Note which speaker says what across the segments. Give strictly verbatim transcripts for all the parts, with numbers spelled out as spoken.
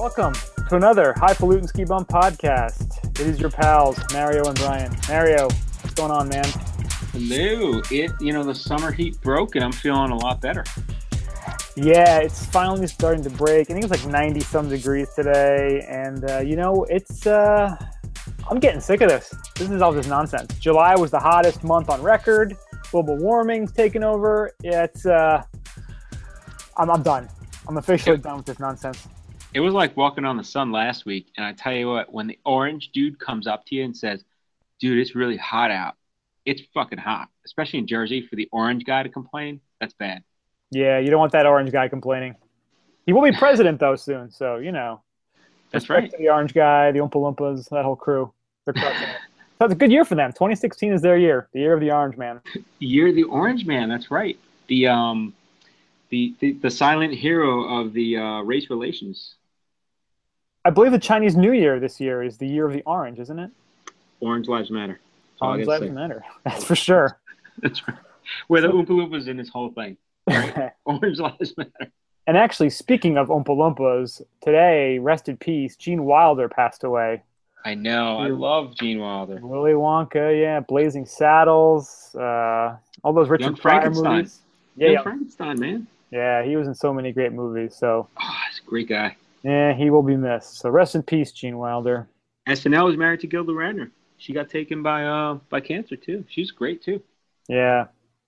Speaker 1: Welcome to another Highfalutin Ski Bum podcast. It is your pals, Mario and Brian. Mario, what's going on, man?
Speaker 2: Hello. It, you know, the summer heat broke and I'm feeling a lot better.
Speaker 1: Yeah, it's finally starting to break. I think it's like ninety some degrees today. And, uh, you know, it's, uh, I'm getting sick of this. This is all just nonsense. July was the hottest month on record. Global warming's taken over. Yeah, it's, uh, I'm, I'm done. I'm officially done with this nonsense.
Speaker 2: It was like walking on the sun last week. And I tell you what, when the orange dude comes up to you and says, dude, it's really hot out. It's fucking hot, especially in Jersey. For the orange guy to complain, that's bad.
Speaker 1: Yeah, you don't want that orange guy complaining. He will be president, though, soon. So, you know.
Speaker 2: That's
Speaker 1: respect
Speaker 2: right.
Speaker 1: to the orange guy, the Oompa Loompas, that whole crew. They're crushing it. So it's a good year for them. twenty sixteen is their year, the year of the orange man.
Speaker 2: You're the orange man. That's right. The um, the the, the silent hero of the uh, race relations.
Speaker 1: I believe the Chinese New Year this year is the year of the orange, isn't it?
Speaker 2: Orange lives matter. That's all I
Speaker 1: Orange
Speaker 2: gotta
Speaker 1: lives
Speaker 2: say.
Speaker 1: matter. That's for sure.
Speaker 2: That's right. Where the Oompa Loompas in this whole thing. Right? Orange lives matter.
Speaker 1: And actually, speaking of Oompa Loompas, today, rest in peace, Gene Wilder passed away.
Speaker 2: I know. I love Gene Wilder.
Speaker 1: Willy Wonka, yeah, Blazing Saddles, uh, all those Richard
Speaker 2: Young
Speaker 1: Pryor
Speaker 2: Frankenstein.
Speaker 1: movies. Yeah,
Speaker 2: Young
Speaker 1: yeah,
Speaker 2: Frankenstein, man.
Speaker 1: yeah, he was in so many great movies. So,
Speaker 2: Oh, he's a great guy.
Speaker 1: yeah, he will be missed. So, rest in peace, Gene Wilder.
Speaker 2: S N L was married to Gilda Radner. She got taken by uh by cancer too. She's great too.
Speaker 1: Yeah.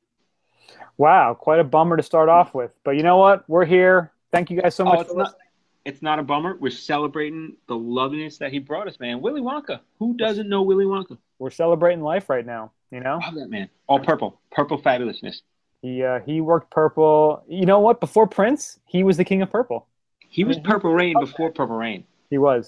Speaker 1: Wow, quite a bummer to start off with. But you know what? We're here. Thank you guys so much
Speaker 2: Oh,
Speaker 1: for
Speaker 2: it's not.
Speaker 1: listening.
Speaker 2: It's not a bummer. We're celebrating the loveliness that he brought us, man. Willy Wonka. Who doesn't know Willy Wonka?
Speaker 1: We're celebrating life right now, you know?
Speaker 2: Love that man. All purple. Purple fabulousness.
Speaker 1: He uh, he worked purple. You know what? Before Prince, he was the king of purple.
Speaker 2: He was
Speaker 1: Mhm.
Speaker 2: Purple Rain before Purple Rain.
Speaker 1: He was.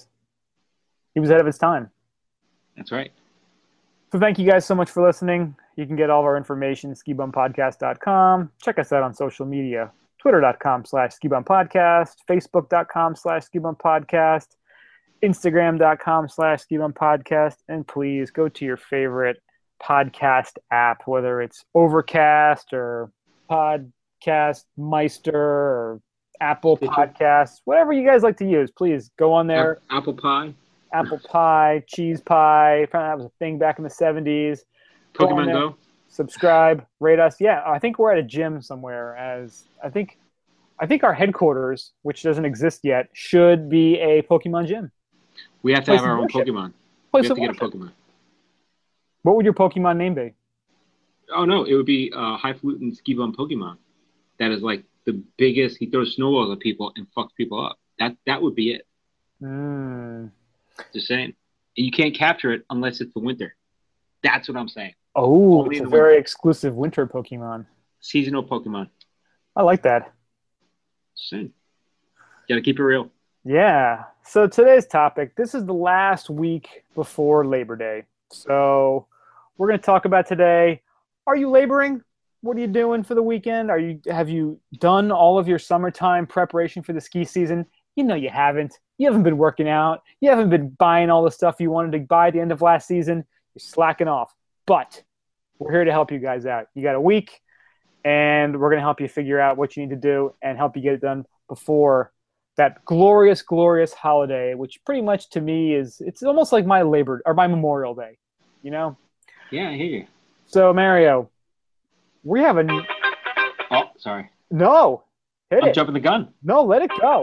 Speaker 1: He was ahead of his time.
Speaker 2: That's right.
Speaker 1: So thank you guys so much for listening. You can get all of our information at ski bum podcast dot com. Check us out on social media. Twitter dot com slash ski bum podcast, Facebook dot com slash ski bum podcast, Instagram dot com slash ski bum podcast, and please go to your favorite podcast app, whether it's Overcast or Podcast Meister or Apple
Speaker 2: Stitcher.
Speaker 1: Podcasts, whatever you guys like to use. Please go on there.
Speaker 2: Ap- Apple pie.
Speaker 1: Apple pie, cheese pie. Apparently that was a thing back in the seventies. Go on
Speaker 2: Pokemon
Speaker 1: there,
Speaker 2: Go.
Speaker 1: subscribe, rate us. Yeah, I think we're at a gym somewhere. As I think, I think our headquarters, which doesn't exist yet, should be a Pokemon gym.
Speaker 2: We have to
Speaker 1: Place
Speaker 2: have our
Speaker 1: of
Speaker 2: own
Speaker 1: worship.
Speaker 2: Pokemon. We
Speaker 1: Place
Speaker 2: have
Speaker 1: of
Speaker 2: to get a
Speaker 1: worship.
Speaker 2: Pokemon.
Speaker 1: What would your Pokemon name be?
Speaker 2: Oh no, it would be uh, Highfalutin Ski Bum Pokemon. That is like the biggest. He throws snowballs at people and fucks people up. That that would be it.
Speaker 1: Mm.
Speaker 2: Just saying. And you can't capture it unless it's the winter. That's what I'm saying.
Speaker 1: Oh,
Speaker 2: Only
Speaker 1: it's
Speaker 2: in
Speaker 1: a
Speaker 2: the
Speaker 1: very
Speaker 2: winter.
Speaker 1: exclusive winter Pokemon.
Speaker 2: Seasonal Pokemon.
Speaker 1: I like that.
Speaker 2: Soon. Gotta keep it real.
Speaker 1: Yeah. So today's topic, this is the last week before Labor Day. So we're going to talk about today, are you laboring? What are you doing for the weekend? Are you have you done all of your summertime preparation for the ski season? You know you haven't. You haven't been working out. You haven't been buying all the stuff you wanted to buy at the end of last season. You're slacking off. But we're here to help you guys out. You got a week, and we're going to help you figure out what you need to do and help you get it done before that glorious, glorious holiday, which pretty much to me is, it's almost like my Labor or my Memorial Day, you know?
Speaker 2: Yeah, I hear you.
Speaker 1: So, Mario, we have a,
Speaker 2: Oh, sorry.
Speaker 1: no, hit
Speaker 2: I'm
Speaker 1: it.
Speaker 2: jumping the gun.
Speaker 1: No, let it go.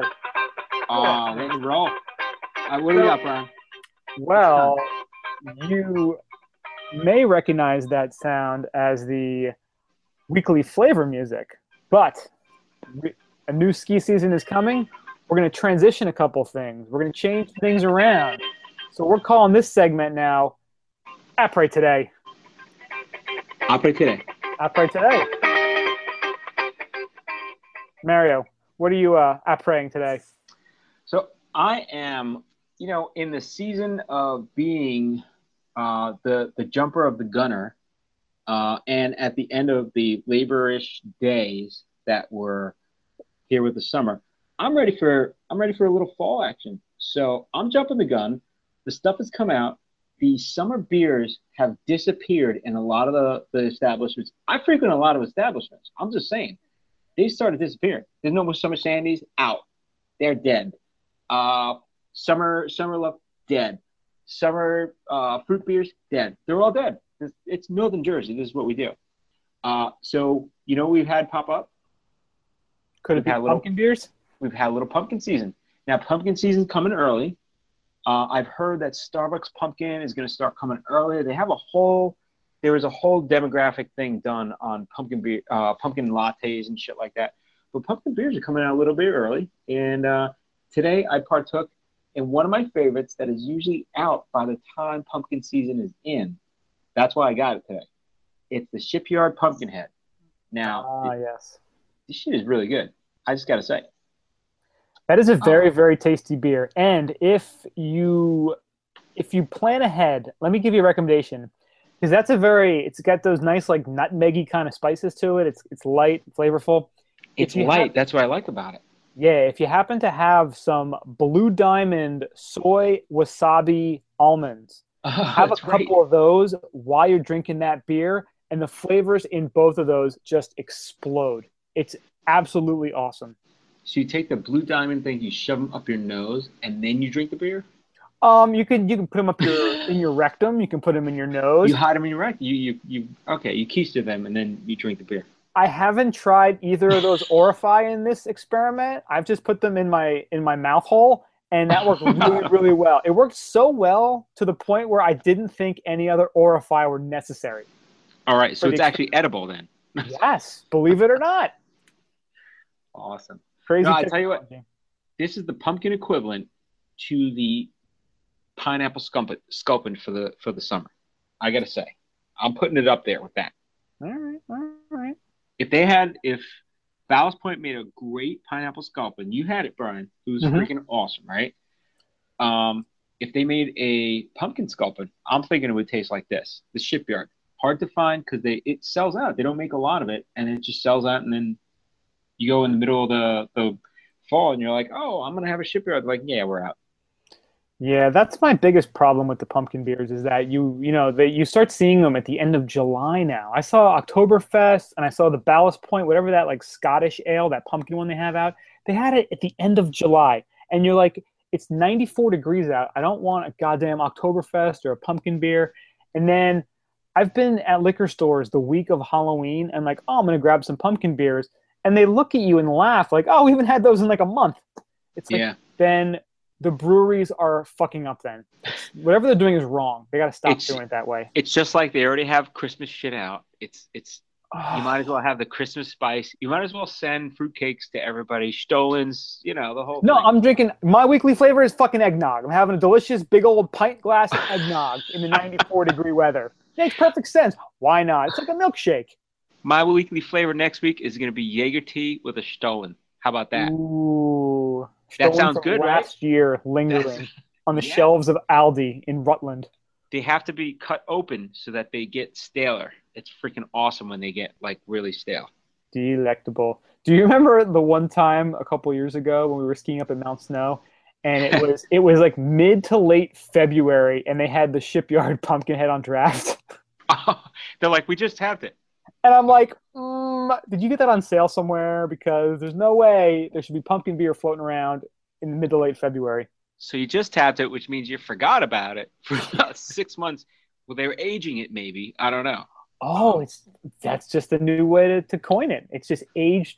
Speaker 2: Oh, let it roll. All right, what do we got, Brian?
Speaker 1: Well, you may recognize that sound as the weekly flavor music, but a new ski season is coming. We're going to transition a couple things. We're going to change things around. So we're calling this segment now Après Today.
Speaker 2: Après today.
Speaker 1: Après Today. Mario, what are you uh, apres today?
Speaker 2: So I am, you know, in the season of being uh, the the jumper of the gunner, uh, and at the end of the laborish days that were here with the summer, I'm ready for I'm ready for a little fall action. So I'm jumping the gun. The stuff has come out. The summer beers have disappeared in a lot of the, the establishments. I frequent a lot of establishments. I'm just saying. They started disappearing. There's no more summer shandies out. They're dead. Uh, summer summer love dead. Summer uh, fruit beers dead. They're all dead. It's, it's Northern Jersey. This is what we do. Uh, so you know we've had pop up.
Speaker 1: Could it
Speaker 2: We've
Speaker 1: be
Speaker 2: had little.
Speaker 1: pumpkin beers?
Speaker 2: We've had a little pumpkin season. Now pumpkin season's coming early. Uh, I've heard that Starbucks pumpkin is going to start coming earlier. They have a whole. There was a whole demographic thing done on pumpkin beer, uh, pumpkin lattes and shit like that. But pumpkin beers are coming out a little bit early, and uh, today I partook in one of my favorites that is usually out by the time pumpkin season is in. That's why I got it today. It's the Shipyard Pumpkinhead. Now,
Speaker 1: Ah,
Speaker 2: it,
Speaker 1: yes.
Speaker 2: this shit is really good. I just got to say.
Speaker 1: That is a very,
Speaker 2: Um,
Speaker 1: very tasty beer. And if you if you plan ahead, let me give you a recommendation. Because that's a very it's got those nice like nutmeggy kind of spices to it. It's it's light, flavorful. If
Speaker 2: it's
Speaker 1: you
Speaker 2: light.
Speaker 1: have
Speaker 2: That's what I like about it.
Speaker 1: Yeah, if you happen to have some Blue Diamond soy wasabi almonds,
Speaker 2: Oh,
Speaker 1: have a
Speaker 2: that's right.
Speaker 1: couple of those while you're drinking that beer, and the flavors in both of those just explode. It's absolutely awesome.
Speaker 2: So you take the blue diamond thing, you shove them up your nose, and then you drink the beer.
Speaker 1: Um, you can you can put them up your in your rectum. You can put them in your
Speaker 2: You
Speaker 1: nose.
Speaker 2: hide them in your rack. You you you. Okay, you keister them, and then you drink the beer.
Speaker 1: I haven't tried either of those Orify in this experiment. I've just put them in my in my mouth hole, and that worked really really well. It worked so well to the point where I didn't think any other Orify were necessary.
Speaker 2: All right, so
Speaker 1: For the
Speaker 2: it's
Speaker 1: experiment.
Speaker 2: actually edible then.
Speaker 1: Yes, believe it or not.
Speaker 2: Awesome. No,
Speaker 1: Crazy
Speaker 2: I tell you what,
Speaker 1: technology.
Speaker 2: this is the pumpkin equivalent to the pineapple scumpet, sculpin for the for the summer. I gotta say, I'm putting it up there with that.
Speaker 1: All right, all right.
Speaker 2: If they had, if Ballast Point made a great pineapple sculpin, you had it, Brian. It was
Speaker 1: Mm-hmm.
Speaker 2: freaking awesome, right? Um, if they made a pumpkin sculpin, I'm thinking it would taste like this. The Shipyard, hard to find because they it sells out. They don't make a lot of it, and it just sells out. And then you go in the middle of the the fall, and you're like, oh, I'm gonna have a Shipyard. Like, yeah, we're out.
Speaker 1: Yeah, that's my biggest problem with the pumpkin beers is that you you know that you start seeing them at the end of July now. I saw Oktoberfest and I saw the Ballast Point, whatever that like Scottish ale, that pumpkin one they have out. They had it at the end of July, and you're like, it's ninety-four degrees out. I don't want a goddamn Oktoberfest or a pumpkin beer. And then I've been at liquor stores the week of Halloween and like, oh, I'm gonna grab some pumpkin beers, and they look at you and laugh like, oh, we haven't had those in like a month. It's like
Speaker 2: Yeah,
Speaker 1: then the breweries are fucking up then. Whatever they're doing is wrong. They got to stop
Speaker 2: it's
Speaker 1: doing it that way.
Speaker 2: it's just like they already have Christmas shit out. It's it's you might as
Speaker 1: Oh.
Speaker 2: well have the Christmas spice. You might as well send fruitcakes to everybody, Stolens, you know, the whole
Speaker 1: No,
Speaker 2: thing.
Speaker 1: I'm drinking. My weekly flavor is fucking eggnog. I'm having a delicious big old pint glass of eggnog in the ninety-four degree weather. Makes perfect sense. Why not? It's like a milkshake.
Speaker 2: My weekly flavor next week is going to be Jaeger tea with a Stollen. How about that?
Speaker 1: Ooh.
Speaker 2: That
Speaker 1: Stolen
Speaker 2: sounds
Speaker 1: from
Speaker 2: good, right?
Speaker 1: last year, lingering
Speaker 2: That's-
Speaker 1: on the
Speaker 2: Yeah.
Speaker 1: shelves of Aldi in Rutland.
Speaker 2: They have to be cut open so that they get staler. It's freaking awesome when they get like really stale.
Speaker 1: Delectable. Do you remember the one time a couple years ago when we were skiing up at Mount Snow, and it was it was like mid to late February, and they had the Shipyard Pumpkinhead on draft,
Speaker 2: They're like, we just have it.
Speaker 1: and I'm like, mm, did you get that on sale somewhere? Because there's no way there should be pumpkin beer floating around in the mid to late February.
Speaker 2: So you just tapped it, which means you forgot about it for about six months. Well, they were aging it, maybe. I don't know.
Speaker 1: Oh, it's that's just a new way to, to coin it. It's just aged,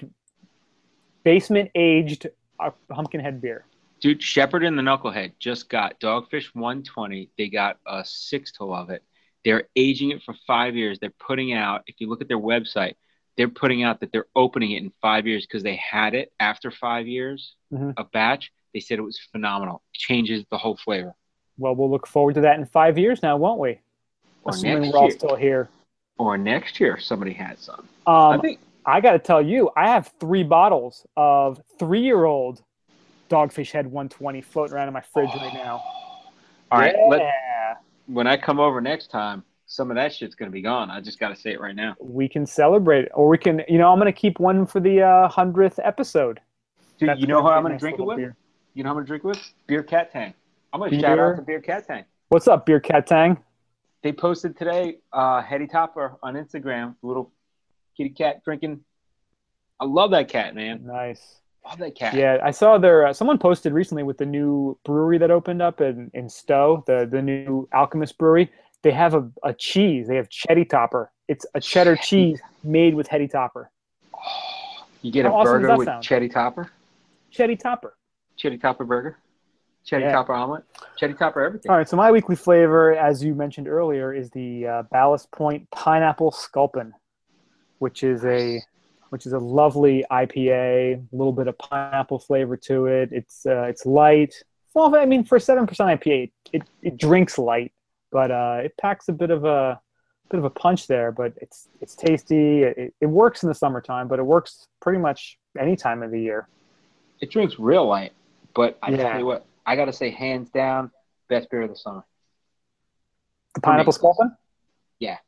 Speaker 1: basement aged uh, Pumpkinhead beer.
Speaker 2: Dude, Shepherd and the Knucklehead just got Dogfish one twenty. They got a sixtel of it. They're aging it for five years. They're putting out, if you look at their website, they're putting out that they're opening it in five years because they had it after five years,
Speaker 1: Mhm.
Speaker 2: a batch. They said it was phenomenal. It changes the whole flavor.
Speaker 1: Well, we'll look forward to that in five years now, won't we?
Speaker 2: Or
Speaker 1: Assuming
Speaker 2: next
Speaker 1: we're all
Speaker 2: year.
Speaker 1: still here.
Speaker 2: Or next year, if somebody has some. I
Speaker 1: Um,
Speaker 2: think
Speaker 1: I got to tell you, I have three bottles of three-year-old Dogfish Head one twenty floating around in my fridge right now.
Speaker 2: All right,
Speaker 1: yeah,
Speaker 2: let, when I come over next time, some of that shit's going to be gone. I just got to say it right now.
Speaker 1: we can celebrate it, or we can. You know, I'm gonna keep one for the uh, hundredth episode.
Speaker 2: Dude,
Speaker 1: That's
Speaker 2: you know
Speaker 1: gonna
Speaker 2: how
Speaker 1: be
Speaker 2: I'm
Speaker 1: a
Speaker 2: going to
Speaker 1: nice
Speaker 2: drink it
Speaker 1: little
Speaker 2: with?
Speaker 1: beer.
Speaker 2: You know how I'm going to drink it with? Beer Cat Tang. I'm going to
Speaker 1: Beer?
Speaker 2: shout out to Beer Cat Tang.
Speaker 1: What's up, Beer Cat Tang?
Speaker 2: They posted today, uh, Hetty Topper on Instagram, the little kitty cat drinking. I love that cat, man.
Speaker 1: Nice.
Speaker 2: Love that cat.
Speaker 1: Yeah, I saw their uh, someone posted recently with the new brewery that opened up in, in Stowe, the the new Alchemist brewery. They have a, a cheese. They have Chetty Topper. It's a cheddar cheese made with Hetty Topper.
Speaker 2: Oh, you get a
Speaker 1: How awesome does
Speaker 2: burger
Speaker 1: that
Speaker 2: with
Speaker 1: sound?
Speaker 2: Chetty Topper?
Speaker 1: Chetty Topper.
Speaker 2: Chetty Topper burger? Chetty
Speaker 1: Yeah.
Speaker 2: Topper omelet? Chetty Topper everything.
Speaker 1: All right, so my weekly flavor, as you mentioned earlier, is the uh, Ballast Point Pineapple Sculpin, which is a which is a lovely I P A, a little bit of pineapple flavor to it. It's uh, it's light. Well, I mean, for seven percent I P A, it, it drinks light, but uh, it packs a bit of a bit of a punch there. But it's it's tasty. It, it works in the summertime, but it works pretty much any time of the year.
Speaker 2: It drinks real light, but I
Speaker 1: Yeah.
Speaker 2: tell you what, I got to say, hands down, best beer of the summer.
Speaker 1: The Pineapple Sculpin?
Speaker 2: Yeah.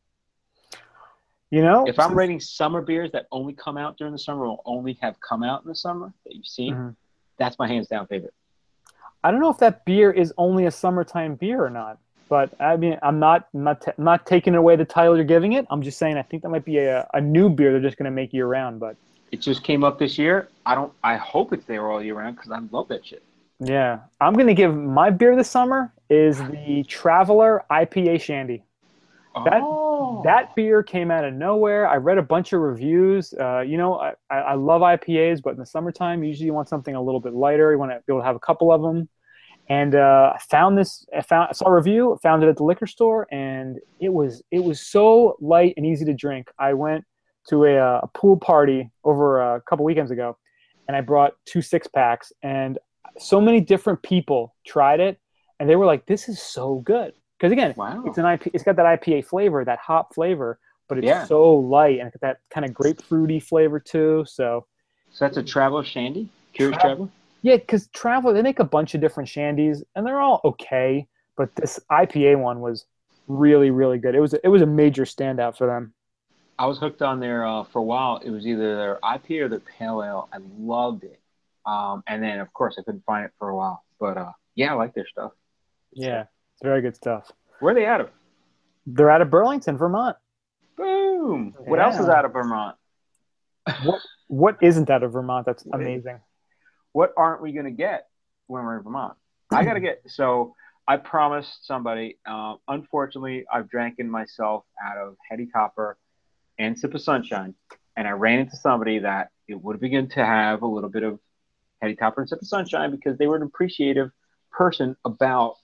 Speaker 1: You know,
Speaker 2: If I'm
Speaker 1: since-
Speaker 2: rating summer beers that only come out during the summer or only have come out in the summer that you've seen,
Speaker 1: Mhm.
Speaker 2: that's my hands down favorite.
Speaker 1: I don't know if that beer is only a summertime beer or not, but I mean, I'm not I'm not ta- not taking away the title you're giving it. I'm just saying I think that might be a, a new beer they're just going to make year round. But
Speaker 2: It just came up this year. I don't. I hope it's there all year round because I love that shit.
Speaker 1: yeah, I'm going to give my beer this summer is the Traveler I P A Shandy. That
Speaker 2: oh,
Speaker 1: that beer came out of nowhere. I read a bunch of reviews. Uh, you know, I, I I love I P As, but in the summertime, usually you want something a little bit lighter. You want to be able to have a couple of them. And uh, I found this. I found I saw a review. Found it at the liquor store, and it was it was so light and easy to drink. I went to a, a pool party over a couple weekends ago, and I brought two six packs. And so many different people tried it, and they were like, "This is so good." Because again,
Speaker 2: wow.
Speaker 1: it's an I P. It's got that I P A flavor, that hop flavor, but it's
Speaker 2: Yeah.
Speaker 1: so light and it's got that kind of grapefruity flavor too. So
Speaker 2: So that's a Traveler Shandy? Curious
Speaker 1: Tra-
Speaker 2: Traveler?
Speaker 1: yeah, because Traveler, they make a bunch of different shandies, and they're all okay. But this I P A one was really, really good. It was it was a major standout for them.
Speaker 2: I was hooked on there uh, for a while. It was either their I P A or their Pale Ale. I loved it. Um, and then, of course, I couldn't find it for a while. But, uh, yeah, I like their stuff.
Speaker 1: Yeah, it's very good stuff.
Speaker 2: Where are they out of?
Speaker 1: They're out of Burlington, Vermont.
Speaker 2: Boom. What
Speaker 1: Yeah.
Speaker 2: else is out of Vermont?
Speaker 1: What what isn't out of Vermont? That's
Speaker 2: What is-
Speaker 1: amazing.
Speaker 2: What aren't we going to get when we're in Vermont? I got to get – so I promised somebody. Um, unfortunately, I've drank in myself out of Hetty Topper and Sip of Sunshine. And I ran into somebody that it would have been good to have a little bit of Hetty Topper and Sip of Sunshine because they were an appreciative person about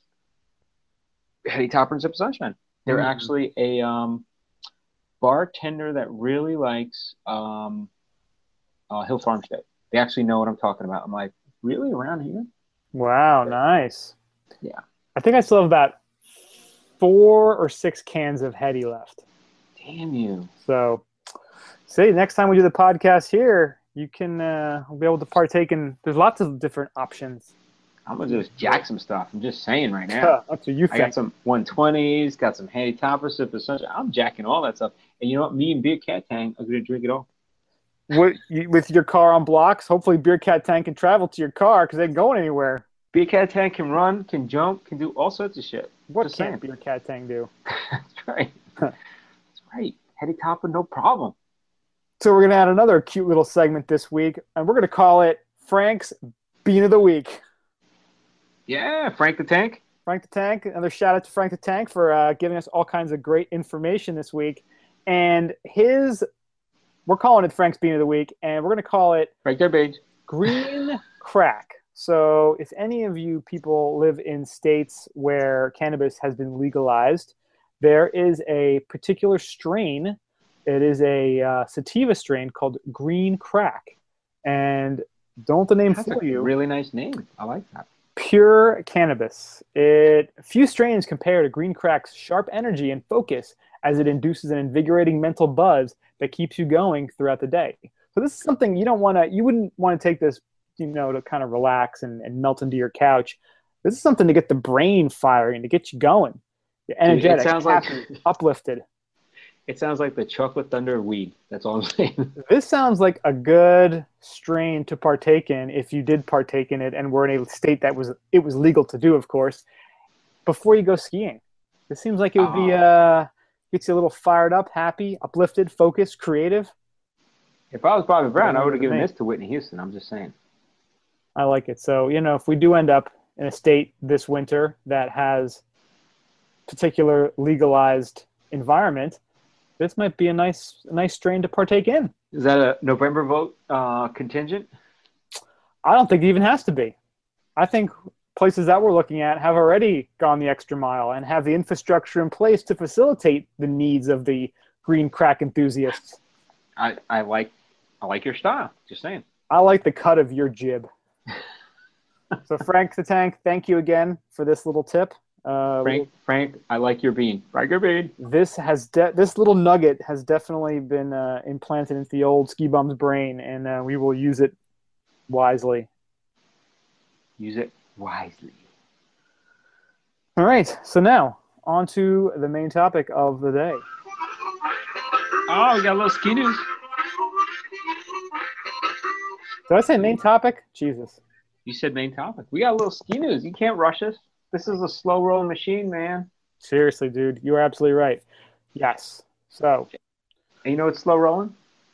Speaker 2: Hetty Topper and Sip of Sunshine. They're
Speaker 1: Mhm.
Speaker 2: actually a um, bartender that really likes um, uh, Hill Farmstead. They actually know what I'm talking about. I'm like, really, around here?
Speaker 1: Wow, nice.
Speaker 2: Yeah.
Speaker 1: I think I still have about four or six cans of Hetty left.
Speaker 2: Damn you.
Speaker 1: So, see, next time we do the podcast here, you can uh, be able to partake in. There's lots of different options.
Speaker 2: I'm going to just jack some stuff. I'm just saying right now.
Speaker 1: That's what you
Speaker 2: I got
Speaker 1: think.
Speaker 2: some one twenties, got some Hetty Topper, Sip of Sunshine. I'm jacking all that stuff. And you know what? Me and Beer Cat Tang are going to drink it all.
Speaker 1: What, you, with your car on blocks, hopefully Beer Cat Tank can travel to your car because they ain't going anywhere.
Speaker 2: Beer Cat Tang can run, can jump, can do all sorts of shit.
Speaker 1: What
Speaker 2: Just
Speaker 1: can't
Speaker 2: saying.
Speaker 1: Beer Cat Tank do?
Speaker 2: That's right. That's right. Hetty Topper, no problem.
Speaker 1: So we're going to add another cute little segment this week, and we're going to call it Frank's Bean of the Week.
Speaker 2: Yeah, Frank the Tank.
Speaker 1: Frank the Tank, another shout out to Frank the Tank for uh, giving us all kinds of great information this week. And his, we're calling it Frank's Bean of the Week, and we're going to call it
Speaker 2: Right there, Paige.
Speaker 1: Green Crack. So if any of you people live in states where cannabis has been legalized, there is a particular strain. It is a uh, sativa strain called Green Crack. And don't the name
Speaker 2: That's
Speaker 1: fool
Speaker 2: a
Speaker 1: you.
Speaker 2: really nice name. I like that.
Speaker 1: Pure cannabis. It few strains compare to Green Crack's sharp energy and focus as it induces an invigorating mental buzz that keeps you going throughout the day. So this is something you don't want to, you wouldn't want to take this, you know, to kind of relax and, and melt into your couch. This is something to get the brain firing, to get you going. You're energetic,
Speaker 2: sounds
Speaker 1: happy,
Speaker 2: like-
Speaker 1: uplifted.
Speaker 2: It sounds like the chocolate thunder of weed. That's all I'm saying.
Speaker 1: This sounds like a good strain to partake in if you did partake in it and were in a state that was it was legal to do, of course, before you go skiing. This seems like it would be
Speaker 2: Oh.
Speaker 1: uh gets you a little fired up, happy, uplifted, focused, creative.
Speaker 2: If I was Bobby Brown, I would have
Speaker 1: Than
Speaker 2: given
Speaker 1: me.
Speaker 2: this to Whitney Houston. I'm just saying.
Speaker 1: I like it. So, you know, if we do end up in a state this winter that has particular legalized environment, this might be a nice, a nice strain to partake in.
Speaker 2: Is that a November vote uh, contingent?
Speaker 1: I don't think it even has to be. I think places that we're looking at have already gone the extra mile and have the infrastructure in place to facilitate the needs of the green crack enthusiasts.
Speaker 2: I, I like I like your style. Just saying.
Speaker 1: I like the cut of your jib. So Frank the Tank, thank you again for this little tip. Uh,
Speaker 2: Frank, Frank, I like your bean. Frank your bean.
Speaker 1: This has de- this little nugget has definitely been uh, implanted into the old Ski Bum's brain, and uh, we will use it wisely.
Speaker 2: Use it wisely.
Speaker 1: All right, so now on to the main topic of the day.
Speaker 2: Oh, we got a little ski news.
Speaker 1: Did I say main topic? Jesus.
Speaker 2: You said main topic. We got a little ski news. You can't rush us. This is a slow rolling machine, man.
Speaker 1: Seriously, dude, you are absolutely right. Yes. So.
Speaker 2: And you know what's slow rolling?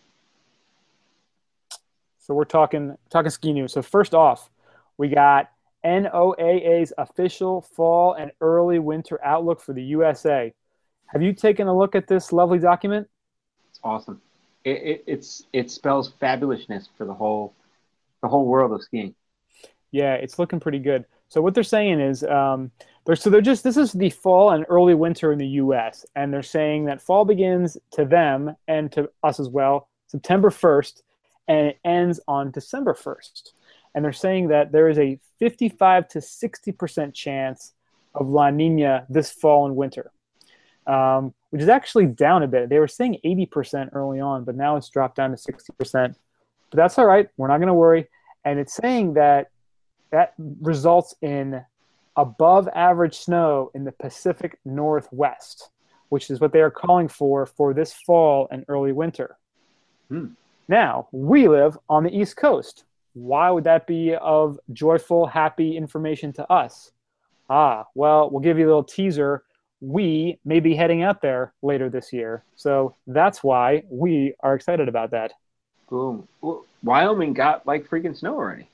Speaker 1: So we're talking talking ski news. So first off, we got N O A A's official fall and early winter outlook for the U S A. Have you taken a look at this lovely document?
Speaker 2: It's awesome. It, it it's it spells fabulousness for the whole the whole world of skiing.
Speaker 1: Yeah, it's looking pretty good. So what they're saying is, um, they're so they're just this is the fall and early winter in the U S, and they're saying that fall begins to them and to us as well September first, and it ends on December first. And they're saying that there is a fifty-five to sixty percent chance of La Nina this fall and winter, um, which is actually down a bit. They were saying eighty percent early on, but now it's dropped down to sixty percent. But that's all right. We're not going to worry. And it's saying that that results in above average snow in the Pacific Northwest, which is what they are calling for for this fall and early winter.
Speaker 2: Hmm.
Speaker 1: Now, we live on the East Coast. Why would that be of joyful, happy information to us? Ah, well, we'll give you a little teaser. We may be heading out there later this year. So that's why we are excited about that.
Speaker 2: Boom. Well, Wyoming got like freaking snow already.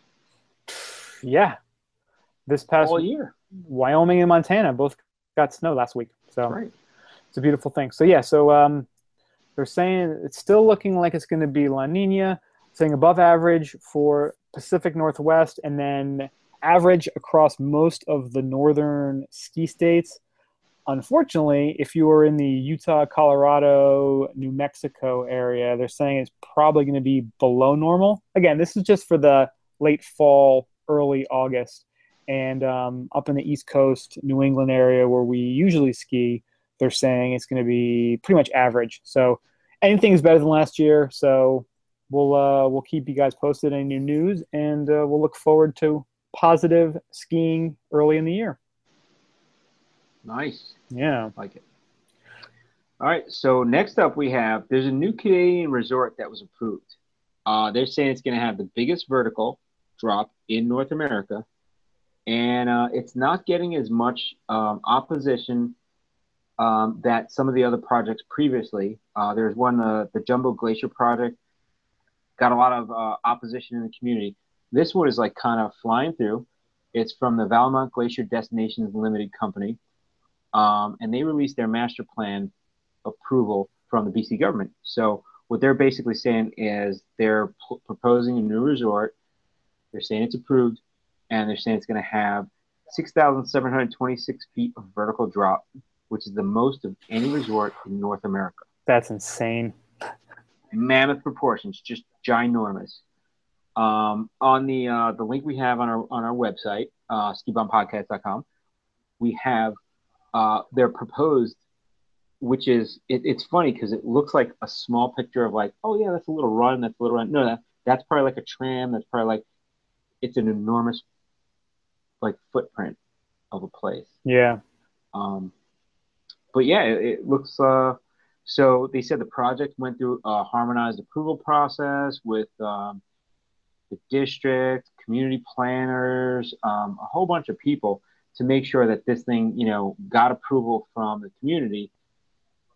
Speaker 1: Yeah. This past
Speaker 2: all year.
Speaker 1: Wyoming and Montana both got snow last week. So
Speaker 2: right.
Speaker 1: It's a beautiful thing. So yeah, so um, they're saying it's still looking like it's going to be La Nina, saying above average for Pacific Northwest, and then average across most of the northern ski states. Unfortunately, if you are in the Utah, Colorado, New Mexico area, they're saying it's probably going to be below normal. Again, this is just for the late fall, early August. And um, up in the East Coast, New England area where we usually ski, they're saying it's going to be pretty much average. So anything is better than last year. So we'll uh, we'll keep you guys posted on new news, and uh, we'll look forward to positive skiing early in the year.
Speaker 2: Nice.
Speaker 1: Yeah.
Speaker 2: Like it. All right. So next up we have, there's a new Canadian resort that was approved. Uh, they're saying it's going to have the biggest vertical drop in North America. And uh, it's not getting as much um, opposition um, that some of the other projects previously. Uh, there's one, uh, the Jumbo Glacier project, got a lot of uh, opposition in the community. This one is like kind of flying through. It's from the Valemount Glacier Destinations Limited Company. Um, and they released their master plan approval from the B C government. So what they're basically saying is they're p- proposing a new resort. They're saying it's approved, and they're saying it's going to have six thousand seven hundred twenty-six feet of vertical drop, which is the most of any resort in North America.
Speaker 1: That's insane.
Speaker 2: Mammoth proportions, just ginormous. Um, on the uh, the link we have on our on our website, uh, ski bum podcast dot com, we have uh, their proposed, which is it, it's funny because it looks like a small picture of like, oh yeah, that's a little run, that's a little run. No, that that's probably like a tram. That's probably like, it's an enormous like footprint of a place.
Speaker 1: Yeah.
Speaker 2: Um, but yeah, it, it looks. Uh, so they said the project went through a harmonized approval process with um, the district, community planners, um, a whole bunch of people to make sure that this thing, you know, got approval from the community.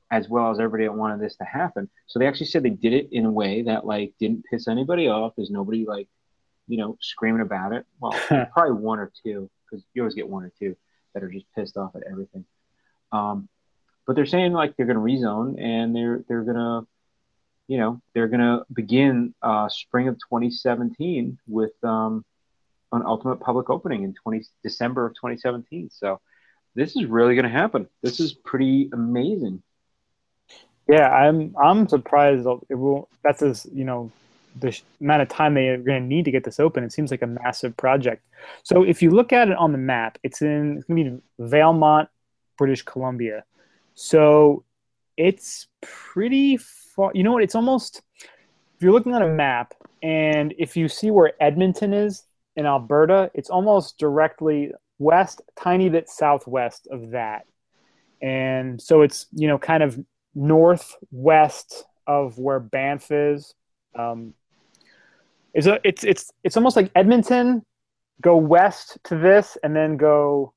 Speaker 2: as well as everybody that wanted this to happen. So they actually said they did it in a way that like didn't piss anybody off. There's nobody like, you know, screaming about it. Well, probably one or two, because you always get one or two that are just pissed off at everything. Um, but they're saying like they're going to rezone and they're they're going to, you know, they're going to begin uh, spring of twenty seventeen with um, an ultimate public opening in twenty December of twenty seventeen. So this is really going to happen. This is pretty amazing.
Speaker 1: Yeah, I'm I'm surprised it will. That's as you know, the sh- amount of time they are going to need to get this open. It seems like a massive project. So if you look at it on the map, it's in it's going to be in Valemount, British Columbia. So it's pretty far. You know what? It's almost if you're looking on a map, and if you see where Edmonton is in Alberta, it's almost directly west, tiny bit southwest of that. And so it's, you know, kind of northwest of where Banff is. Um, it's, a, it's, it's, it's almost like Edmonton, go west to this, and then go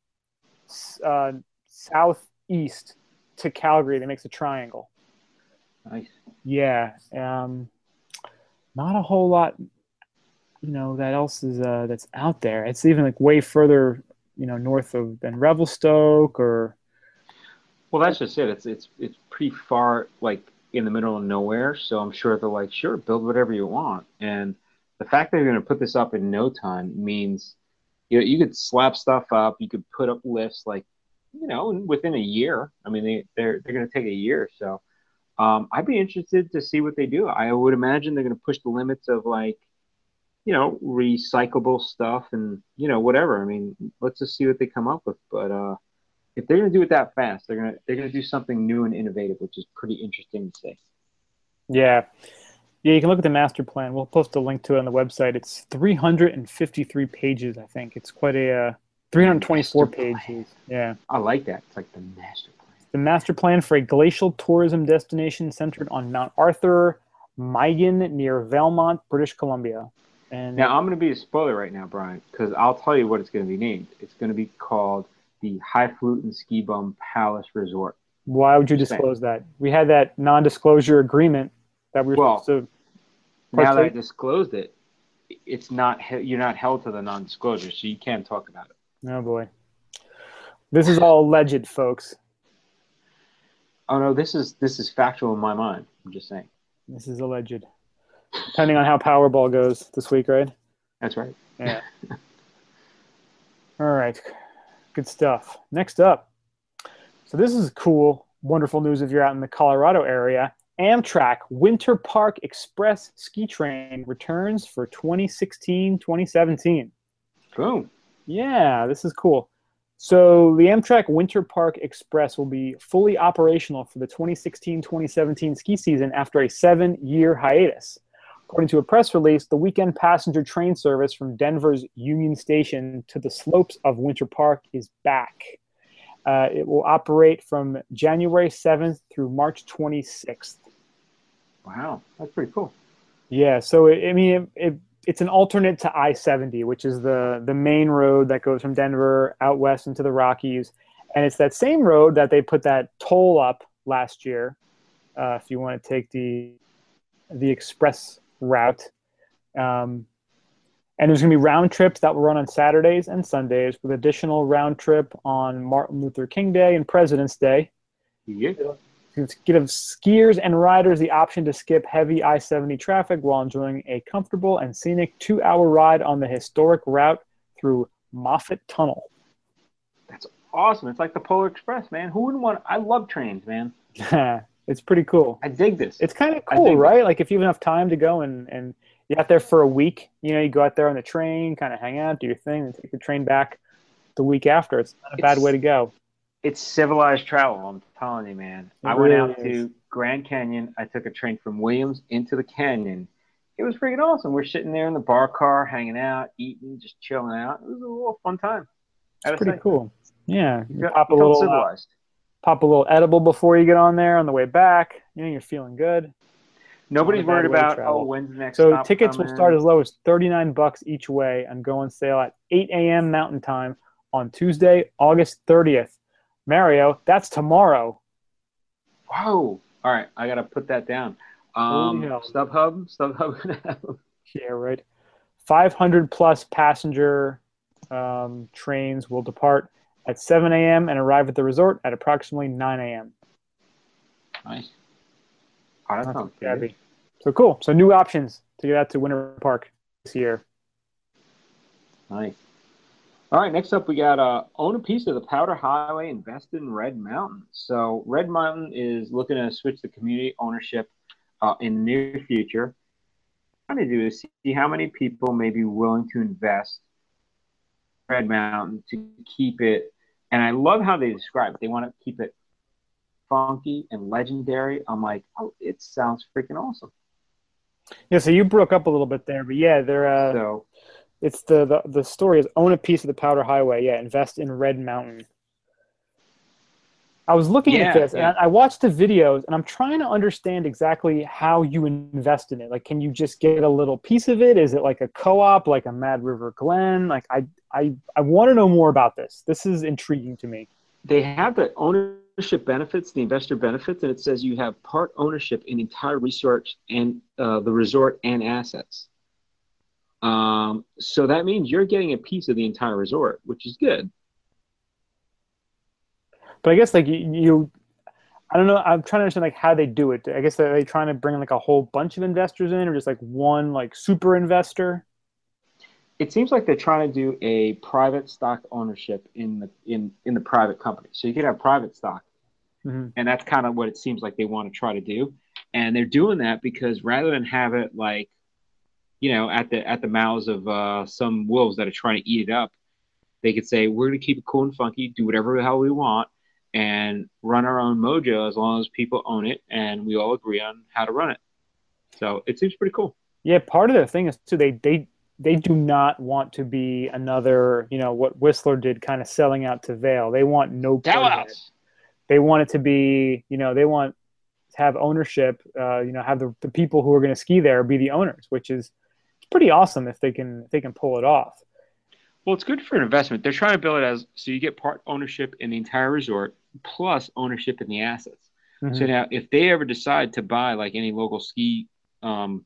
Speaker 1: uh, southeast to Calgary. That makes a triangle.
Speaker 2: Nice.
Speaker 1: Yeah. Um, not a whole lot, you know, that else is uh, that's out there. It's even like way further, you know, north of than Revelstoke or.
Speaker 2: Well, that's just it. It's it's it's pretty far, like in the middle of nowhere. So I'm sure they're like, sure, build whatever you want. And the fact that you're going to put this up in no time means, you know, you could slap stuff up. You could put up lifts like, you know, within a year. I mean, they they're they're going to take a year. So um, I'd be interested to see what they do. I would imagine they're going to push the limits of like, you know, recyclable stuff and, you know, whatever. I mean, let's just see what they come up with. But uh, if they're going to do it that fast, they're going to they're going to do something new and innovative, which is pretty interesting to see.
Speaker 1: Yeah. Yeah, you can look at the master plan. We'll post a link to it on the website. It's three hundred fifty-three pages, I think. It's quite a uh, three hundred twenty-four pages. Yeah.
Speaker 2: I like that. It's like the master plan.
Speaker 1: The master plan for a glacial tourism destination centered on Mount Arthur, Migan, near Valemount, British Columbia. And
Speaker 2: now I'm going to be a spoiler right now, Brian, because I'll tell you what it's going to be named. It's going to be called the Highfalutin Ski Bum Palace Resort.
Speaker 1: Why would you disclose that? We had that non-disclosure agreement that we were
Speaker 2: well,
Speaker 1: supposed to
Speaker 2: partake. Now that I disclosed it, it's not you're not held to the non-disclosure, so you can't talk about it.
Speaker 1: Oh boy, this is all alleged, folks.
Speaker 2: Oh no, this is this is factual in my mind. I'm just saying.
Speaker 1: This is alleged. Depending on how Powerball goes this week, right?
Speaker 2: That's right.
Speaker 1: Yeah. All right. Good stuff. Next up. So this is cool, wonderful news if you're out in the Colorado area. Amtrak Winter Park Express Ski Train returns for twenty sixteen twenty seventeen.
Speaker 2: Boom.
Speaker 1: Yeah, this is cool. So the Amtrak Winter Park Express will be fully operational for the twenty sixteen twenty seventeen ski season after a seven-year hiatus. According to a press release, the weekend passenger train service from Denver's Union Station to the slopes of Winter Park is back. Uh, it will operate from January seventh through March twenty-sixth.
Speaker 2: Wow, that's pretty cool.
Speaker 1: Yeah, so it, I mean, it, it, it's an alternate to I seventy, which is the, the main road that goes from Denver out west into the Rockies. And it's that same road that they put that toll up last year, uh, if you want to take the the express route. Um, and there's going to be round trips that will run on Saturdays and Sundays with additional round trip on Martin Luther King Day and President's Day.
Speaker 2: Yeah.
Speaker 1: To give skiers and riders the option to skip heavy I seventy traffic while enjoying a comfortable and scenic two-hour ride on the historic route through Moffat Tunnel.
Speaker 2: That's awesome. It's like the Polar Express, man. Who wouldn't want – I love trains, man.
Speaker 1: It's pretty cool.
Speaker 2: I dig this.
Speaker 1: It's kind of cool, right? This. Like if you have enough time to go and, and you're out there for a week, you know, you go out there on the train, kind of hang out, do your thing, and take the train back the week after. It's not a it's, bad way to go.
Speaker 2: It's civilized travel, I'm telling you, man. It I really went out is. to Grand Canyon. I took a train from Williams into the canyon. It was freaking awesome. We're sitting there in the bar car, hanging out, eating, just chilling out. It was a little fun time.
Speaker 1: It's pretty say. cool. Yeah. You
Speaker 2: you
Speaker 1: pop a little
Speaker 2: civilized.
Speaker 1: Uh, pop a little edible before you get on there on the way back. You know, you're feeling good.
Speaker 2: Nobody's worried about, oh, when's the next
Speaker 1: So
Speaker 2: stop
Speaker 1: tickets
Speaker 2: coming?
Speaker 1: will start as low as thirty-nine bucks each way and go on sale at eight a.m. Mountain Time on Tuesday, August thirtieth. Mario, that's tomorrow.
Speaker 2: Whoa! All right, I gotta put that down.
Speaker 1: Holy
Speaker 2: Um,
Speaker 1: hell.
Speaker 2: StubHub, StubHub.
Speaker 1: Yeah, right. five hundred plus passenger um, trains will depart at seven a m and arrive at the resort at approximately nine a m.
Speaker 2: Nice. Oh, that
Speaker 1: Not too
Speaker 2: sounds pretty good.
Speaker 1: shabby. So cool. So new options to get out to Winter Park this year.
Speaker 2: Nice. All right, next up we got uh, own a piece of the Powder Highway, invest in Red Mountain. So Red Mountain is looking to switch to community ownership uh, in the near future. What I'm trying to do is see how many people may be willing to invest in Red Mountain to keep it. And I love how they describe it. They want to keep it funky and legendary. I'm like, oh, it sounds freaking awesome.
Speaker 1: Yeah, so you broke up a little bit there, but yeah, they're uh,
Speaker 2: So
Speaker 1: it's the, the the story is own a piece of the Powder Highway. Yeah, invest in Red Mountain. I was looking at
Speaker 2: yeah,
Speaker 1: this and I,
Speaker 2: yeah.
Speaker 1: I watched the videos and I'm trying to understand exactly how you invest in it. Like, can you just get a little piece of it? Is it like a co-op, like a Mad River Glen? Like, I I I want to know more about this. This is intriguing to me.
Speaker 2: They have the ownership benefits, the investor benefits, and it says you have part ownership in the entire resort and uh, the resort and assets. Um, so that means you're getting a piece of the entire resort, which is good.
Speaker 1: But I guess like you, you I don't know. I'm trying to understand like how they do it. I guess are they trying to bring like a whole bunch of investors in, or just like one like super investor?
Speaker 2: It seems like they're trying to do a private stock ownership in the in in the private company. So you could have private stock,
Speaker 1: Mm-hmm.
Speaker 2: and that's kind of what it seems like they want to try to do. And they're doing that because rather than have it like you know at the at the mouths of uh, some wolves that are trying to eat it up, they could say we're going to keep it cool and funky, do whatever the hell we want, and run our own mojo as long as people own it and we all agree on how to run it. So it seems pretty cool.
Speaker 1: Yeah, part of their thing is too they they they do not want to be another, you know, what Whistler did, kind of selling out to Vail. They want no part of that.
Speaker 2: Sellouts.
Speaker 1: They want it to be, you know, they want to have ownership. Uh, you know, have the, the people who are going to ski there be the owners, which is pretty awesome if they can if they can pull it off.
Speaker 2: Well, it's good for an investment. They're trying to build it as so you get part ownership in the entire resort plus ownership in the assets. So
Speaker 1: Mm-hmm.
Speaker 2: now, if they ever decide to buy like any local ski um,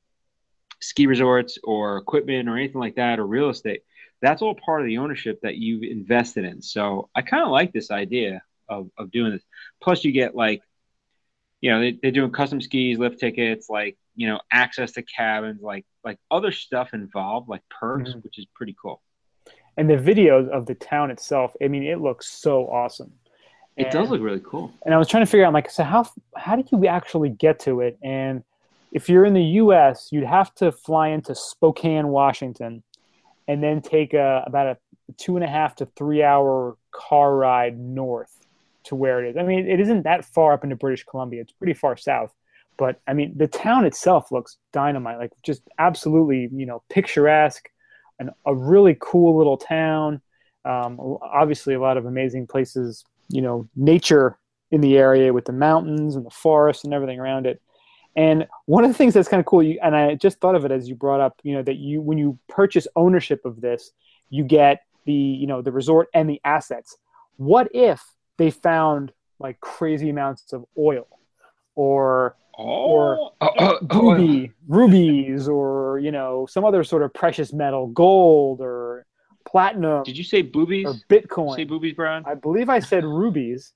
Speaker 2: ski resorts or equipment or anything like that or real estate, that's all part of the ownership that you've invested in. So I kind of like this idea of, of doing this. Plus, you get like, you know, they, they're doing custom skis, lift tickets, like, you know, access to cabins, like, like other stuff involved, like perks,
Speaker 1: Mm-hmm.
Speaker 2: which is pretty cool.
Speaker 1: And the videos of the town itself, I mean, it looks so awesome.
Speaker 2: It does
Speaker 1: And
Speaker 2: look really cool.
Speaker 1: and I was trying to figure out, like, so how how did you actually get to it? And if you're in the U S, you'd have to fly into Spokane, Washington, and then take a, about a two and a half to three hour car ride north to where it is. I mean, it isn't that far up into British Columbia. It's pretty far south. But I mean, the town itself looks dynamite, like just absolutely, you know, picturesque and a really cool little town. Um, obviously, a lot of amazing places, you know, nature in the area with the mountains and the forest and everything around it. And one of the things that's kind of cool, you, and I just thought of it as you brought up, you know, that you when you purchase ownership of this, you get the you know the resort and the assets. What if they found like crazy amounts of oil, or or
Speaker 2: Oh, oh, oh, oh.
Speaker 1: ruby rubies, or you know some other sort of precious metal, gold or platinum
Speaker 2: Did you say
Speaker 1: or
Speaker 2: boobies? Did you say
Speaker 1: Bitcoin?
Speaker 2: boobies, Brian?
Speaker 1: I believe I said rubies.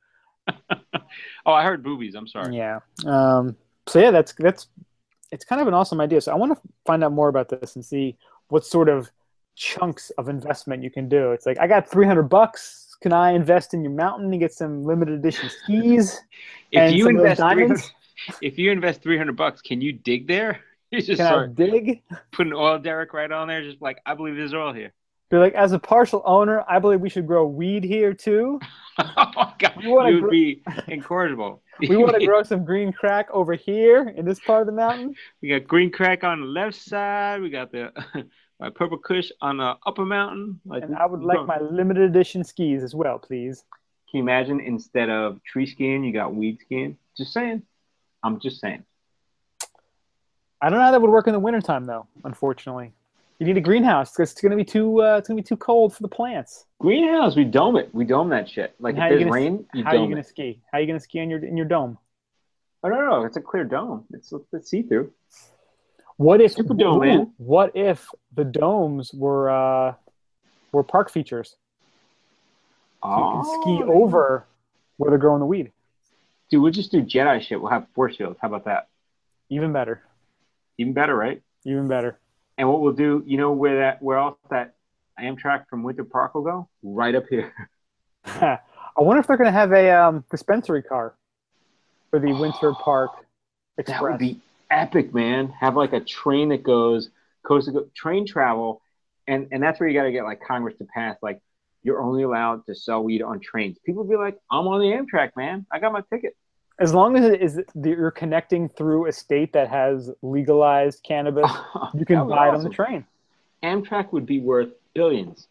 Speaker 2: Oh, I heard boobies. I'm sorry.
Speaker 1: Yeah. Um, so yeah, that's that's it's kind of an awesome idea. So I want to find out more about this and see what sort of chunks of investment you can do. It's like I got three hundred bucks. Can I invest in your mountain and get some limited edition skis
Speaker 2: If
Speaker 1: and
Speaker 2: you
Speaker 1: some of those
Speaker 2: invest three hundred,
Speaker 1: diamonds?
Speaker 2: if you invest three hundred bucks, can you dig there? You just
Speaker 1: Can I
Speaker 2: start
Speaker 1: dig?
Speaker 2: putting an oil derrick right on there, just like I believe there's oil here.
Speaker 1: Be like, as a partial owner, I believe we should grow weed here too.
Speaker 2: Oh my God,
Speaker 1: We want to
Speaker 2: you would
Speaker 1: grow,
Speaker 2: be incorrigible.
Speaker 1: we want to grow some green crack over here in this part of the mountain,
Speaker 2: We got green crack on the left side. We got the uh, purple kush on the upper mountain. Like,
Speaker 1: and
Speaker 2: we,
Speaker 1: I would
Speaker 2: we
Speaker 1: like
Speaker 2: growing.
Speaker 1: my limited edition skis as well, please.
Speaker 2: Can you imagine instead of tree skiing, you got weed skiing? Just saying. I'm just saying.
Speaker 1: I don't know how that would work in the wintertime, though, unfortunately. You need a greenhouse because it's gonna be too uh, it's gonna be too cold for the plants.
Speaker 2: Greenhouse, we dome it. We dome that shit. Like
Speaker 1: And
Speaker 2: if
Speaker 1: how you
Speaker 2: there's
Speaker 1: gonna
Speaker 2: rain, you
Speaker 1: how are you
Speaker 2: dome
Speaker 1: gonna
Speaker 2: it.
Speaker 1: ski? How are you gonna ski in your in your dome?
Speaker 2: Oh no, no, no, it's a clear dome. It's it's see through.
Speaker 1: What if
Speaker 2: Super dome,
Speaker 1: ooh,
Speaker 2: man.
Speaker 1: what if the domes were uh, were park features? So you can ski
Speaker 2: Oh,
Speaker 1: over where they're growing the weed.
Speaker 2: dude, we'll just do Jedi shit. We'll have force fields. How about that?
Speaker 1: Even better.
Speaker 2: Even better, right?
Speaker 1: Even better.
Speaker 2: And what we'll do, you know, where that where else that Amtrak from Winter Park will go? Right up here.
Speaker 1: I wonder if they're going to have a um, dispensary car for the Winter Park Express.
Speaker 2: That would be epic, man. Have like a train that goes coast to coast, train travel, and and that's where you got to get like Congress to pass like you're only allowed to sell weed on trains. People be like, I'm on the Amtrak, man. I got my ticket.
Speaker 1: As long as it is you're connecting through a state that has legalized cannabis, you can buy awesome. it on the train.
Speaker 2: Amtrak would be worth billions.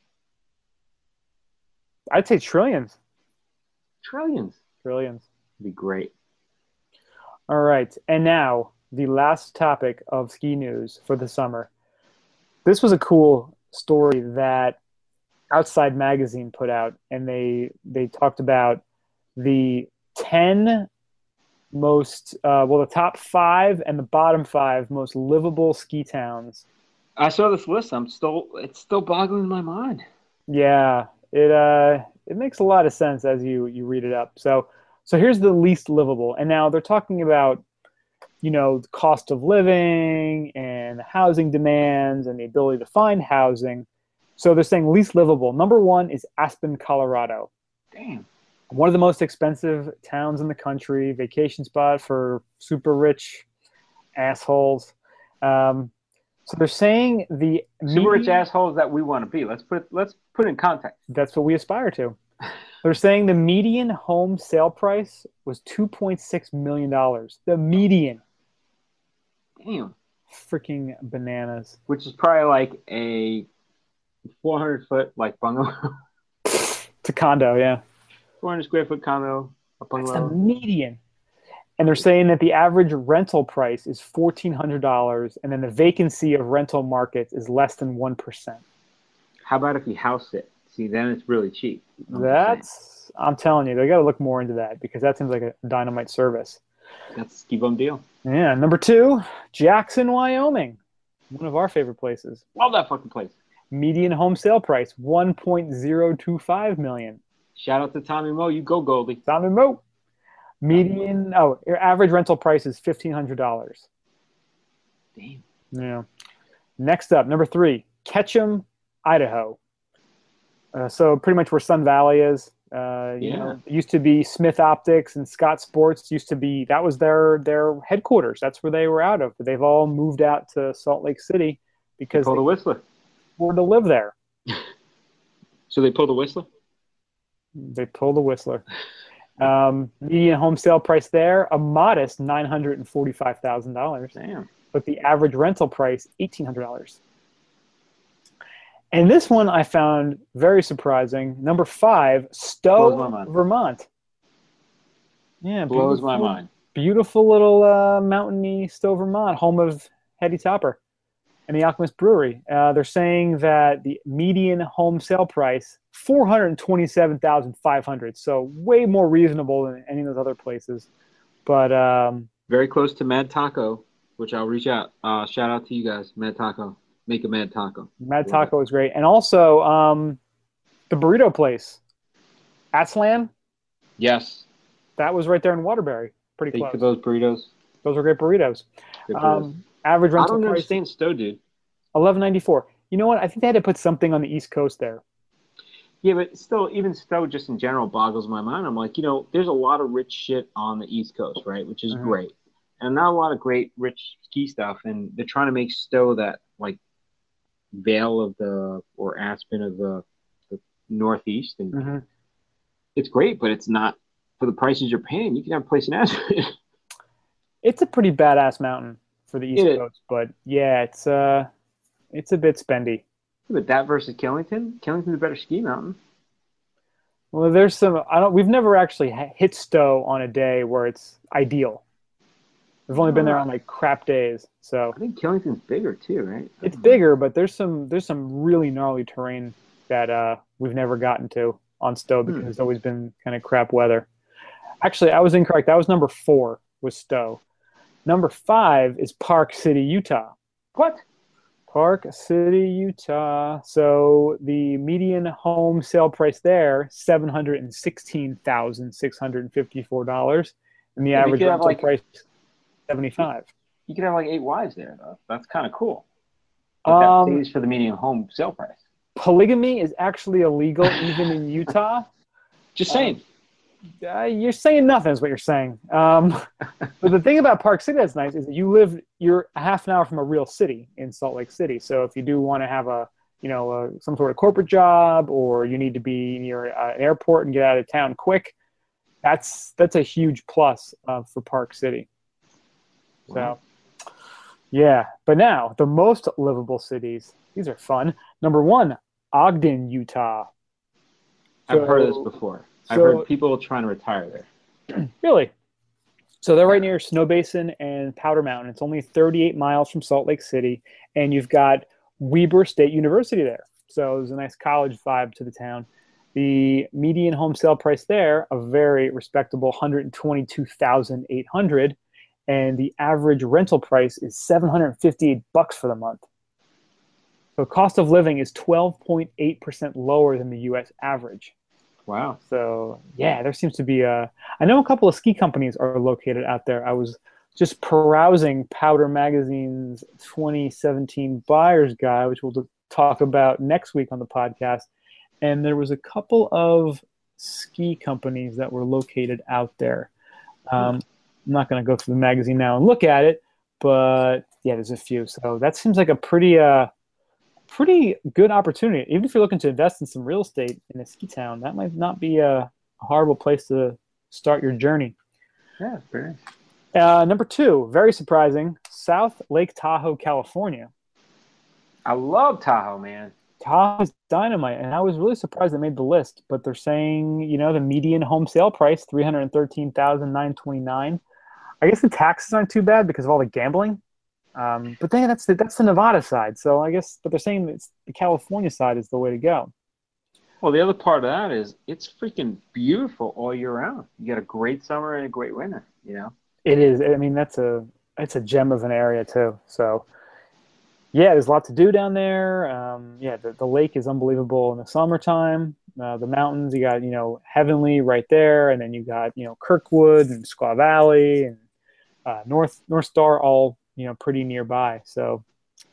Speaker 1: I'd say trillions.
Speaker 2: Trillions.
Speaker 1: Trillions.
Speaker 2: It'd be great.
Speaker 1: All right. And now, the last topic of ski news for the summer. This was a cool story that Outside Magazine put out, and they they talked about the ten most, uh, well, the top five and the bottom five most livable ski towns.
Speaker 2: I saw this list. I'm still, it's still boggling my mind.
Speaker 1: Yeah, it uh, it makes a lot of sense as you you read it up. So, so here's the least livable, and now they're talking about, you know, the cost of living and the housing demands and the ability to find housing. So they're saying least livable. Number one is Aspen, Colorado.
Speaker 2: Damn.
Speaker 1: One of the most expensive towns in the country, vacation spot for super rich assholes. Um, so they're saying the
Speaker 2: super rich assholes that we want to be. Let's put let's put it in context.
Speaker 1: That's what we aspire to. They're saying the median home sale price was two point six million dollars. The median.
Speaker 2: Damn.
Speaker 1: Freaking bananas.
Speaker 2: Which is probably like a four hundred foot like bungalow.
Speaker 1: It's a condo, yeah.
Speaker 2: four hundred square foot condo. A bungalow.
Speaker 1: That's the median. And they're saying that the average rental price is fourteen hundred dollars, and then the vacancy of rental markets is less than one percent.
Speaker 2: How about if you house it? See, then it's really cheap.
Speaker 1: I'm That's, I'm telling you, they got to look more into that because that seems like a dynamite service.
Speaker 2: That's a ski bum deal.
Speaker 1: Yeah. Number two, Jackson, Wyoming. One of our favorite places.
Speaker 2: Love that fucking place.
Speaker 1: Median home sale price, one point zero two five million dollars.
Speaker 2: Shout out to Tommy Moe. You go, Goldie.
Speaker 1: Tommy Moe. Median, oh, your average rental price is fifteen hundred dollars.
Speaker 2: Damn.
Speaker 1: Yeah. Next up, number three, Ketchum, Idaho. Uh, so pretty much where Sun Valley is. Uh, you
Speaker 2: yeah.
Speaker 1: know, it used to be Smith Optics and Scott Sports used to be, that was their their headquarters. That's where they were out of. But they've all moved out to Salt Lake City because
Speaker 2: they pulled
Speaker 1: they
Speaker 2: the Whistler.
Speaker 1: Were to live there.
Speaker 2: So they pulled the Whistler?
Speaker 1: They pulled the Whistler. Um, median home sale price there, a modest nine hundred forty-five thousand dollars.
Speaker 2: Damn.
Speaker 1: But the average rental price, eighteen hundred dollars. And this one I found very surprising. Number five, Stowe, Vermont. Yeah,
Speaker 2: blows my mind.
Speaker 1: Beautiful little uh, mountainy Stowe, Vermont, home of Hetty Topper and the Alchemist Brewery. Uh, they're saying that the median home sale price, four hundred twenty-seven thousand five hundred dollars. So way more reasonable than any of those other places. But um,
Speaker 2: very close to Mad Taco, which I'll reach out. Uh, shout out to you guys, Mad Taco. Make a Mad Taco.
Speaker 1: Mad Taco is great. And also um, the burrito place, Aslan.
Speaker 2: Yes.
Speaker 1: That was right there in Waterbury. Pretty
Speaker 2: Thank
Speaker 1: close.
Speaker 2: you for those burritos.
Speaker 1: Those are great burritos.
Speaker 2: Good burritos.
Speaker 1: Um, average rental
Speaker 2: I don't
Speaker 1: price,
Speaker 2: understand Stowe, dude.
Speaker 1: eleven ninety-four. You know what? I think they had to put something on the East Coast there.
Speaker 2: Yeah, but still, even Stowe just in general boggles my mind. I'm like, you know, there's a lot of rich shit on the East Coast, right? Which is mm-hmm. great. And not a lot of great rich ski stuff. And they're trying to make Stowe that, like, Vale of the, or Aspen of the, the Northeast. And
Speaker 1: mm-hmm.
Speaker 2: it's great, but it's not, for the prices you're paying, you can have a place in Aspen.
Speaker 1: It's a pretty badass mountain for the East
Speaker 2: it
Speaker 1: Coast. Is. But, yeah, it's uh, it's a bit spendy.
Speaker 2: But that versus Killington? Killington's a better ski mountain.
Speaker 1: Well, there's some, I don't, we've never actually hit Stowe on a day where it's ideal. We've only been there
Speaker 2: Uh,
Speaker 1: on like crap days, so
Speaker 2: I think Killington's bigger too, right? I
Speaker 1: it's
Speaker 2: don't know.
Speaker 1: bigger. But there's some there's some really gnarly terrain that uh, we've never gotten to on Stowe because
Speaker 2: Hmm.
Speaker 1: it's always been kind of crap weather. Actually, I was incorrect. That was number four was Stowe. Number five is Park City, Utah.
Speaker 2: What?
Speaker 1: Park City, Utah. So the median home sale price there, seven hundred sixteen thousand six hundred fifty-four dollars, and the
Speaker 2: Yeah, but you
Speaker 1: average
Speaker 2: could have
Speaker 1: rental
Speaker 2: like
Speaker 1: price, seventy-five.
Speaker 2: you could have like eight wives there, though. That's kind of cool. But that
Speaker 1: Um,
Speaker 2: pays for the median home sale price.
Speaker 1: polygamy is actually illegal even in Utah.
Speaker 2: Just
Speaker 1: Um,
Speaker 2: saying.
Speaker 1: uh, you're saying nothing is what you're saying. Um, but the thing about Park City that's nice is that you live, you're a half an hour from a real city in Salt Lake City. So if you do want to have a, you know, uh, some sort of corporate job, or you need to be near uh, an airport and get out of town quick, that's that's a huge plus uh, for Park City.
Speaker 2: Wow.
Speaker 1: So yeah, but now the most livable cities. These are fun. Number one, Ogden, Utah.
Speaker 2: I've heard of this
Speaker 1: So,
Speaker 2: before. I've
Speaker 1: so
Speaker 2: heard people trying to retire there.
Speaker 1: really, so they're right near Snow Basin and Powder Mountain. It's only thirty-eight miles from Salt Lake City, and you've got Weber State University there. So there's a nice college vibe to the town. The median home sale price there, a very respectable one hundred twenty-two thousand eight hundred dollars, and the average rental price is seven hundred fifty-eight bucks for the month. So cost of living is twelve point eight percent lower than the U S average.
Speaker 2: Wow.
Speaker 1: So yeah, there seems to be a. I know a couple of ski companies are located out there. I was just perusing Powder Magazine's twenty seventeen Buyer's Guide, which we'll talk about next week on the podcast. And there was a couple of ski companies that were located out there. Um, I'm not going to go through the magazine now and look at it, but yeah, there's a few. So that seems like a pretty uh, pretty good opportunity. Even if you're looking to invest in some real estate in a ski town, that might not be a horrible place to start your journey.
Speaker 2: Yeah, very.
Speaker 1: Uh, number two, very surprising, South Lake Tahoe, California.
Speaker 2: I love Tahoe, man.
Speaker 1: Tahoe's dynamite, and I was really surprised they made the list. But they're saying, you know, the median home sale price three hundred thirteen thousand nine hundred twenty-nine. I guess the taxes aren't too bad because of all the gambling. Um, but then that's the, that's the Nevada side. So I guess, but they're saying it's the California side is the way to go.
Speaker 2: Well, the other part of that is it's freaking beautiful all year round. You got a great summer and a great winter, you know?
Speaker 1: It is. I mean, that's a it's a gem of an area too. So yeah, there's a lot to do down there. Um, yeah, the, the lake is unbelievable in the summertime. Uh, the mountains, you got, you know, Heavenly right there, and then you got, you know, Kirkwood and Squaw Valley and uh, North North Star, all, you know, pretty nearby. So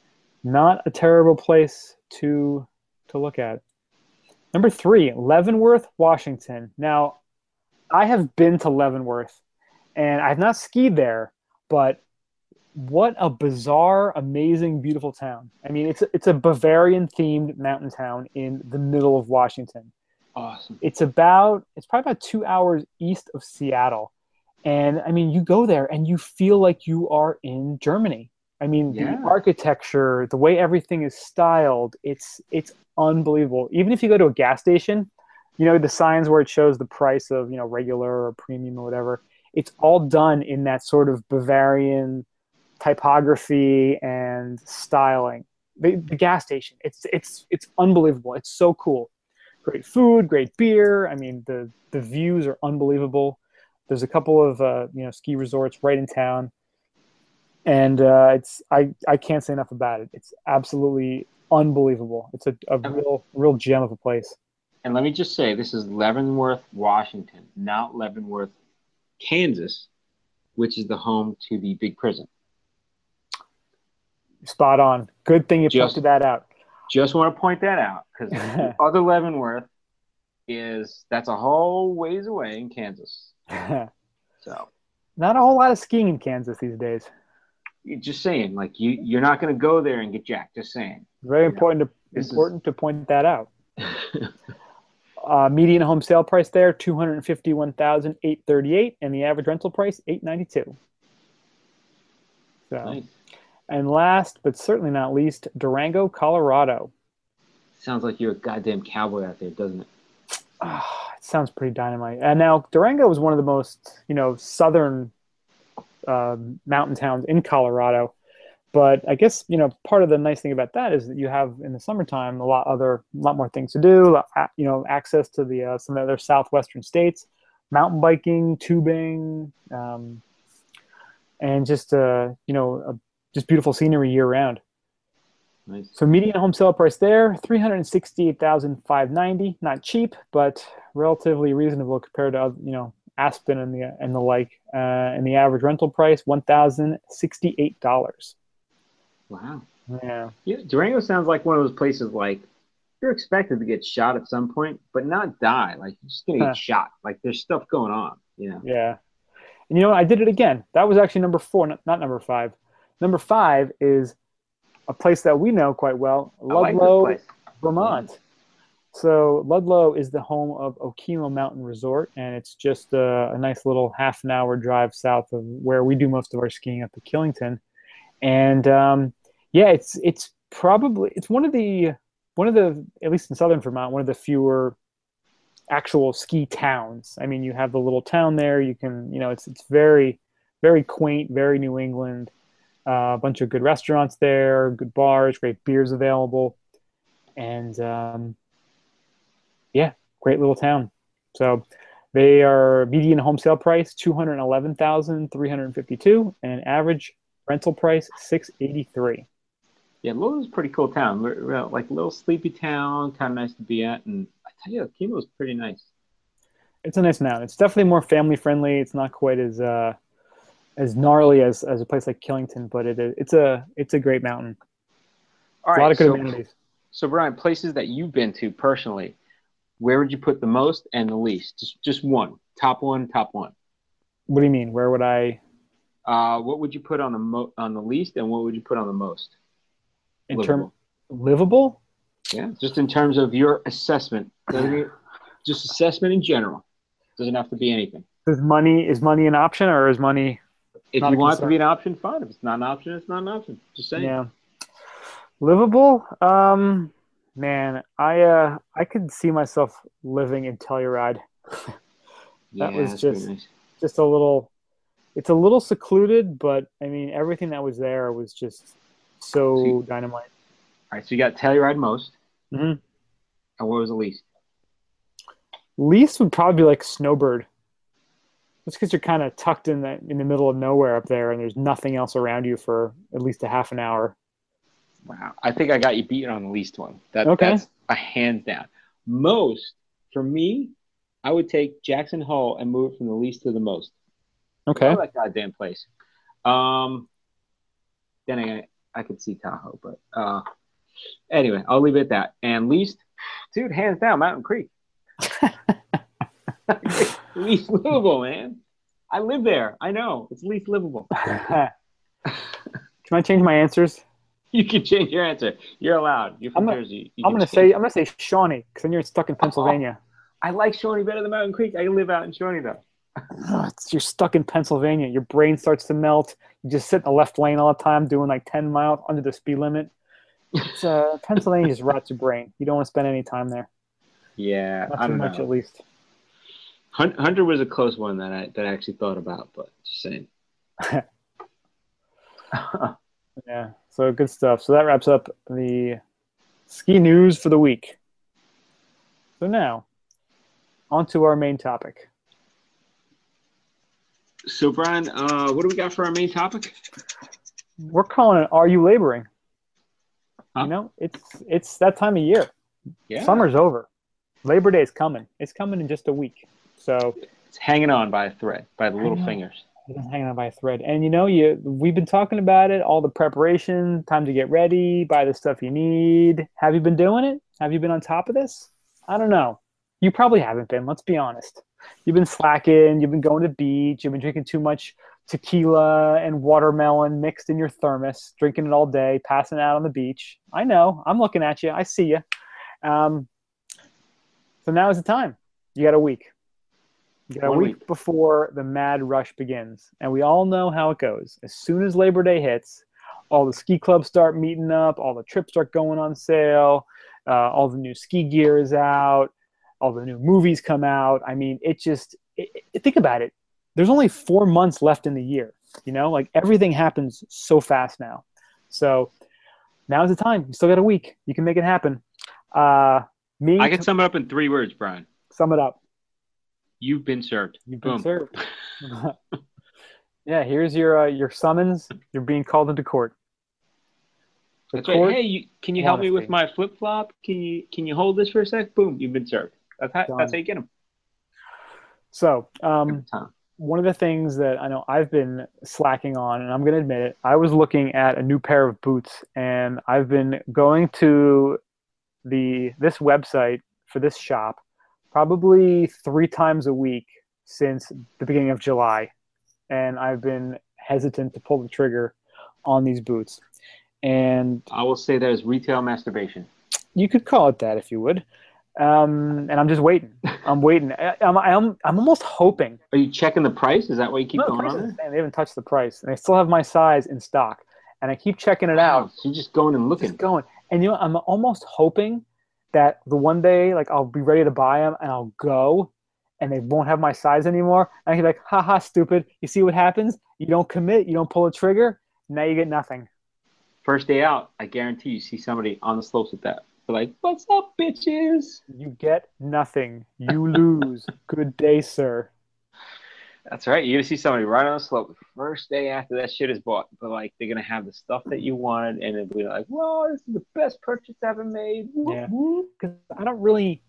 Speaker 1: not a terrible place to to look at. Number three, Leavenworth, Washington. Now, I have been to Leavenworth, and I've not skied there, but what a bizarre, amazing, beautiful town. I mean, it's a, it's a Bavarian-themed mountain town in the middle of Washington.
Speaker 2: Awesome.
Speaker 1: It's about, it's probably about two hours east of Seattle. And, I mean, you go there and you feel like you are in Germany. I mean,
Speaker 2: Yeah.
Speaker 1: the architecture, the way everything is styled, it's it's unbelievable. Even if you go to a gas station, you know, the signs where it shows the price of, you know, regular or premium or whatever, it's all done in that sort of Bavarian typography and styling. The, the gas station, it's it's it's unbelievable. It's so cool. Great food, great beer. I mean, the the views are unbelievable. There's a couple of uh, you know, ski resorts right in town, and uh, it's I I can't say enough about it. It's absolutely unbelievable. It's a, a real real gem of a place.
Speaker 2: And let me just say, this is Leavenworth, Washington, not Leavenworth, Kansas, which is the home to the big prison.
Speaker 1: Spot on. Good thing you
Speaker 2: Just-
Speaker 1: pointed that out.
Speaker 2: Just want to point that out because the other Leavenworth is that's a whole ways away in Kansas. So
Speaker 1: Not a whole lot of skiing in Kansas these days.
Speaker 2: you're just saying, like you you're not going to go there and get jacked. Just saying.
Speaker 1: Very important to
Speaker 2: This
Speaker 1: important to point that out. Uh, median home sale price there two hundred fifty-one thousand eight hundred thirty-eight, and the average rental price eight hundred ninety-two. So,
Speaker 2: Nice.
Speaker 1: and last but certainly not least, Durango, Colorado.
Speaker 2: Sounds like you're a goddamn cowboy out there, doesn't it?
Speaker 1: Ah, it sounds pretty dynamite. And now Durango is one of the most, you know, southern uh, mountain towns in Colorado. But I guess, you know, part of the nice thing about that is that you have in the summertime a lot other, a lot more things to do. You know, access to the uh, some of the other southwestern states, mountain biking, tubing, um, and just uh, you know, uh, just beautiful scenery year round.
Speaker 2: Nice.
Speaker 1: So median home sale price there, three hundred sixty-eight thousand five hundred ninety dollars. Not cheap, but relatively reasonable compared to, you know, Aspen and the and the like. Uh, and the average rental price, one thousand sixty-eight dollars.
Speaker 2: Wow.
Speaker 1: Yeah.
Speaker 2: Yeah. Durango sounds like one of those places like you're expected to get shot at some point, but not die. Like you're just gonna get
Speaker 1: Huh.
Speaker 2: shot. Like there's stuff going on. You know.
Speaker 1: Yeah. And you know what? I did it again. That was actually number four, not, not number five. Number five is a place that we know quite well, Ludlow,
Speaker 2: I like this place.
Speaker 1: Vermont. Yeah. So Ludlow is the home of Okemo Mountain Resort, and it's just a, a nice little half an hour drive south of where we do most of our skiing up at Killington. And um, yeah, it's it's probably it's one of the one of the at least in southern Vermont, one of the fewer actual ski towns. I mean, you have the little town there. You can, you know, it's it's very very quaint, very New England. Uh, a bunch of good restaurants there, good bars, great beers available, and um, yeah, great little town. So they are median home sale price two hundred eleven thousand three hundred fifty-two, and average rental price six eighty-three.
Speaker 2: Yeah, Lowell's a pretty cool town. Like a little sleepy town, kind of nice to be at. And I tell you, Okemo is pretty nice.
Speaker 1: It's a nice mountain. It's definitely more family friendly. It's not quite as uh, as gnarly as, as a place like Killington, but it it's a it's a great mountain.
Speaker 2: All right,
Speaker 1: a lot of good
Speaker 2: so,
Speaker 1: amenities.
Speaker 2: So Brian, places that you've been to personally, where would you put the most and the least? Just just one, top one, top one.
Speaker 1: What do you mean? Where would I?
Speaker 2: Uh, what would you put on the mo- on the least, and what would you put on the most?
Speaker 1: In terms livable?
Speaker 2: Yeah, just in terms of your assessment. Just assessment in general. Doesn't have to be anything.
Speaker 1: Is money is money an option, or is money?
Speaker 2: If you want it to be an option, fine. If it's not an option, it's not an option. Just saying.
Speaker 1: Yeah. Livable? Um, man, I uh, I could see myself living in Telluride. that
Speaker 2: yeah,
Speaker 1: was just
Speaker 2: nice.
Speaker 1: just a little. It's a little secluded, but I mean, everything that was there was just so, so you, dynamite.
Speaker 2: All right, so you got Telluride most.
Speaker 1: Mm-hmm.
Speaker 2: And what was the least?
Speaker 1: Least would probably be like Snowbird. That's because you're kind of tucked in the in the middle of nowhere up there, and there's nothing else around you for at least a half an hour.
Speaker 2: Wow, I think I got you beaten on the least one. That,
Speaker 1: okay.
Speaker 2: That's a hands down. Most, for me, I would take Jackson Hole and move it from the least to the most.
Speaker 1: Okay.
Speaker 2: I love that goddamn place. Um, then I I could see Tahoe, but uh, anyway, I'll leave it at that. And least, dude, hands down, Mountain Creek. Least livable, man. I live there. I know it's least livable.
Speaker 1: Can I change my answers?
Speaker 2: You can change your answer. You're allowed. You're from
Speaker 1: I'm gonna,
Speaker 2: Jersey. You
Speaker 1: I'm gonna say I'm gonna say Shawnee because then you're stuck in Pennsylvania.
Speaker 2: Oh, I like Shawnee better than Mountain Creek. I live out in Shawnee though.
Speaker 1: Oh, it's, you're stuck in Pennsylvania. Your brain starts to melt. You just sit in the left lane all the time, doing like ten miles under the speed limit. It's uh, Pennsylvania just rots your brain. You don't want to spend any time there.
Speaker 2: Yeah,
Speaker 1: not
Speaker 2: I
Speaker 1: too
Speaker 2: don't
Speaker 1: much
Speaker 2: know.
Speaker 1: at least.
Speaker 2: Hunter was a close one that I that I actually thought about, but just saying.
Speaker 1: Yeah, so good stuff. So that wraps up the ski news for the week. So now, on to our main topic.
Speaker 2: So, Brian, uh, what do we got for our main topic?
Speaker 1: We're calling it "Are You Laboring?"
Speaker 2: Huh?
Speaker 1: You know, it's it's that time of year.
Speaker 2: Yeah.
Speaker 1: Summer's over. Labor Day is coming. It's coming in just a week. So
Speaker 2: it's hanging on by a thread, by the little fingers.
Speaker 1: It's hanging on by a thread. And you know, you we've been talking about it, all the preparation, time to get ready, buy the stuff you need. Have you been doing it? Have you been on top of this? I don't know. You probably haven't been, let's be honest. You've been slacking, you've been going to the beach, you've been drinking too much tequila and watermelon mixed in your thermos, drinking it all day, passing out on the beach. I know. I'm looking at you. I see you. Um, so now is the time. You got a week. You got a week, week before the mad rush begins. And we all know how it goes. As soon as Labor Day hits, all the ski clubs start meeting up, all the trips start going on sale, uh, all the new ski gear is out, all the new movies come out. I mean, it just it, it, think about it. There's only four months left in the year. You know, like everything happens so fast now. So now's the time. You still got a week. You can make it happen. Uh, me,
Speaker 2: I can
Speaker 1: to
Speaker 2: sum it up in three words, Brian.
Speaker 1: sum it up.
Speaker 2: You've been served.
Speaker 1: You've been
Speaker 2: Boom.
Speaker 1: served. Yeah, here's your uh, your summons. You're being called into court. The
Speaker 2: That's right.
Speaker 1: court
Speaker 2: Hey, you, can you
Speaker 1: of
Speaker 2: help me with
Speaker 1: honesty.
Speaker 2: my flip flop? Can you can you hold this for a sec? Boom, you've been served. That's how that's
Speaker 1: Done.
Speaker 2: how you get them
Speaker 1: So,
Speaker 2: every
Speaker 1: um,
Speaker 2: time.
Speaker 1: one of the things that I know I've been slacking on, and I'm going to admit it, I was looking at a new pair of boots, and I've been going to the this website for this shop probably three times a week since the beginning of July, and I've been hesitant to pull the trigger on these boots. And
Speaker 2: I will say that is retail masturbation.
Speaker 1: you could call it that if you would. Um, and I'm just waiting. I'm waiting. I, I'm, I'm, I'm almost hoping.
Speaker 2: Are you checking the price? Is that why you keep
Speaker 1: No, the
Speaker 2: going
Speaker 1: price
Speaker 2: on
Speaker 1: is the
Speaker 2: there?
Speaker 1: same. They haven't touched the price, and they still have my size in stock. And I keep checking it
Speaker 2: Wow,
Speaker 1: out,
Speaker 2: so you're just going and looking.
Speaker 1: just going. And you know, I'm almost hoping that the one day, like I'll be ready to buy them, and I'll go, and they won't have my size anymore. And I can be like, haha, stupid. You see what happens? You don't commit. You don't pull a trigger. Now you get nothing.
Speaker 2: First day out, I guarantee you see somebody on the slopes with that. They're like, "What's up, bitches?"
Speaker 1: You get nothing. You lose. Good day, sir.
Speaker 2: That's right. You're gonna see somebody right on the slope the first day after that shit is bought. But like they're gonna have the stuff that you wanted, and it'll be like, "Whoa, this is the best purchase ever made." Whoop,
Speaker 1: Yeah.
Speaker 2: whoop.
Speaker 1: Because I don't really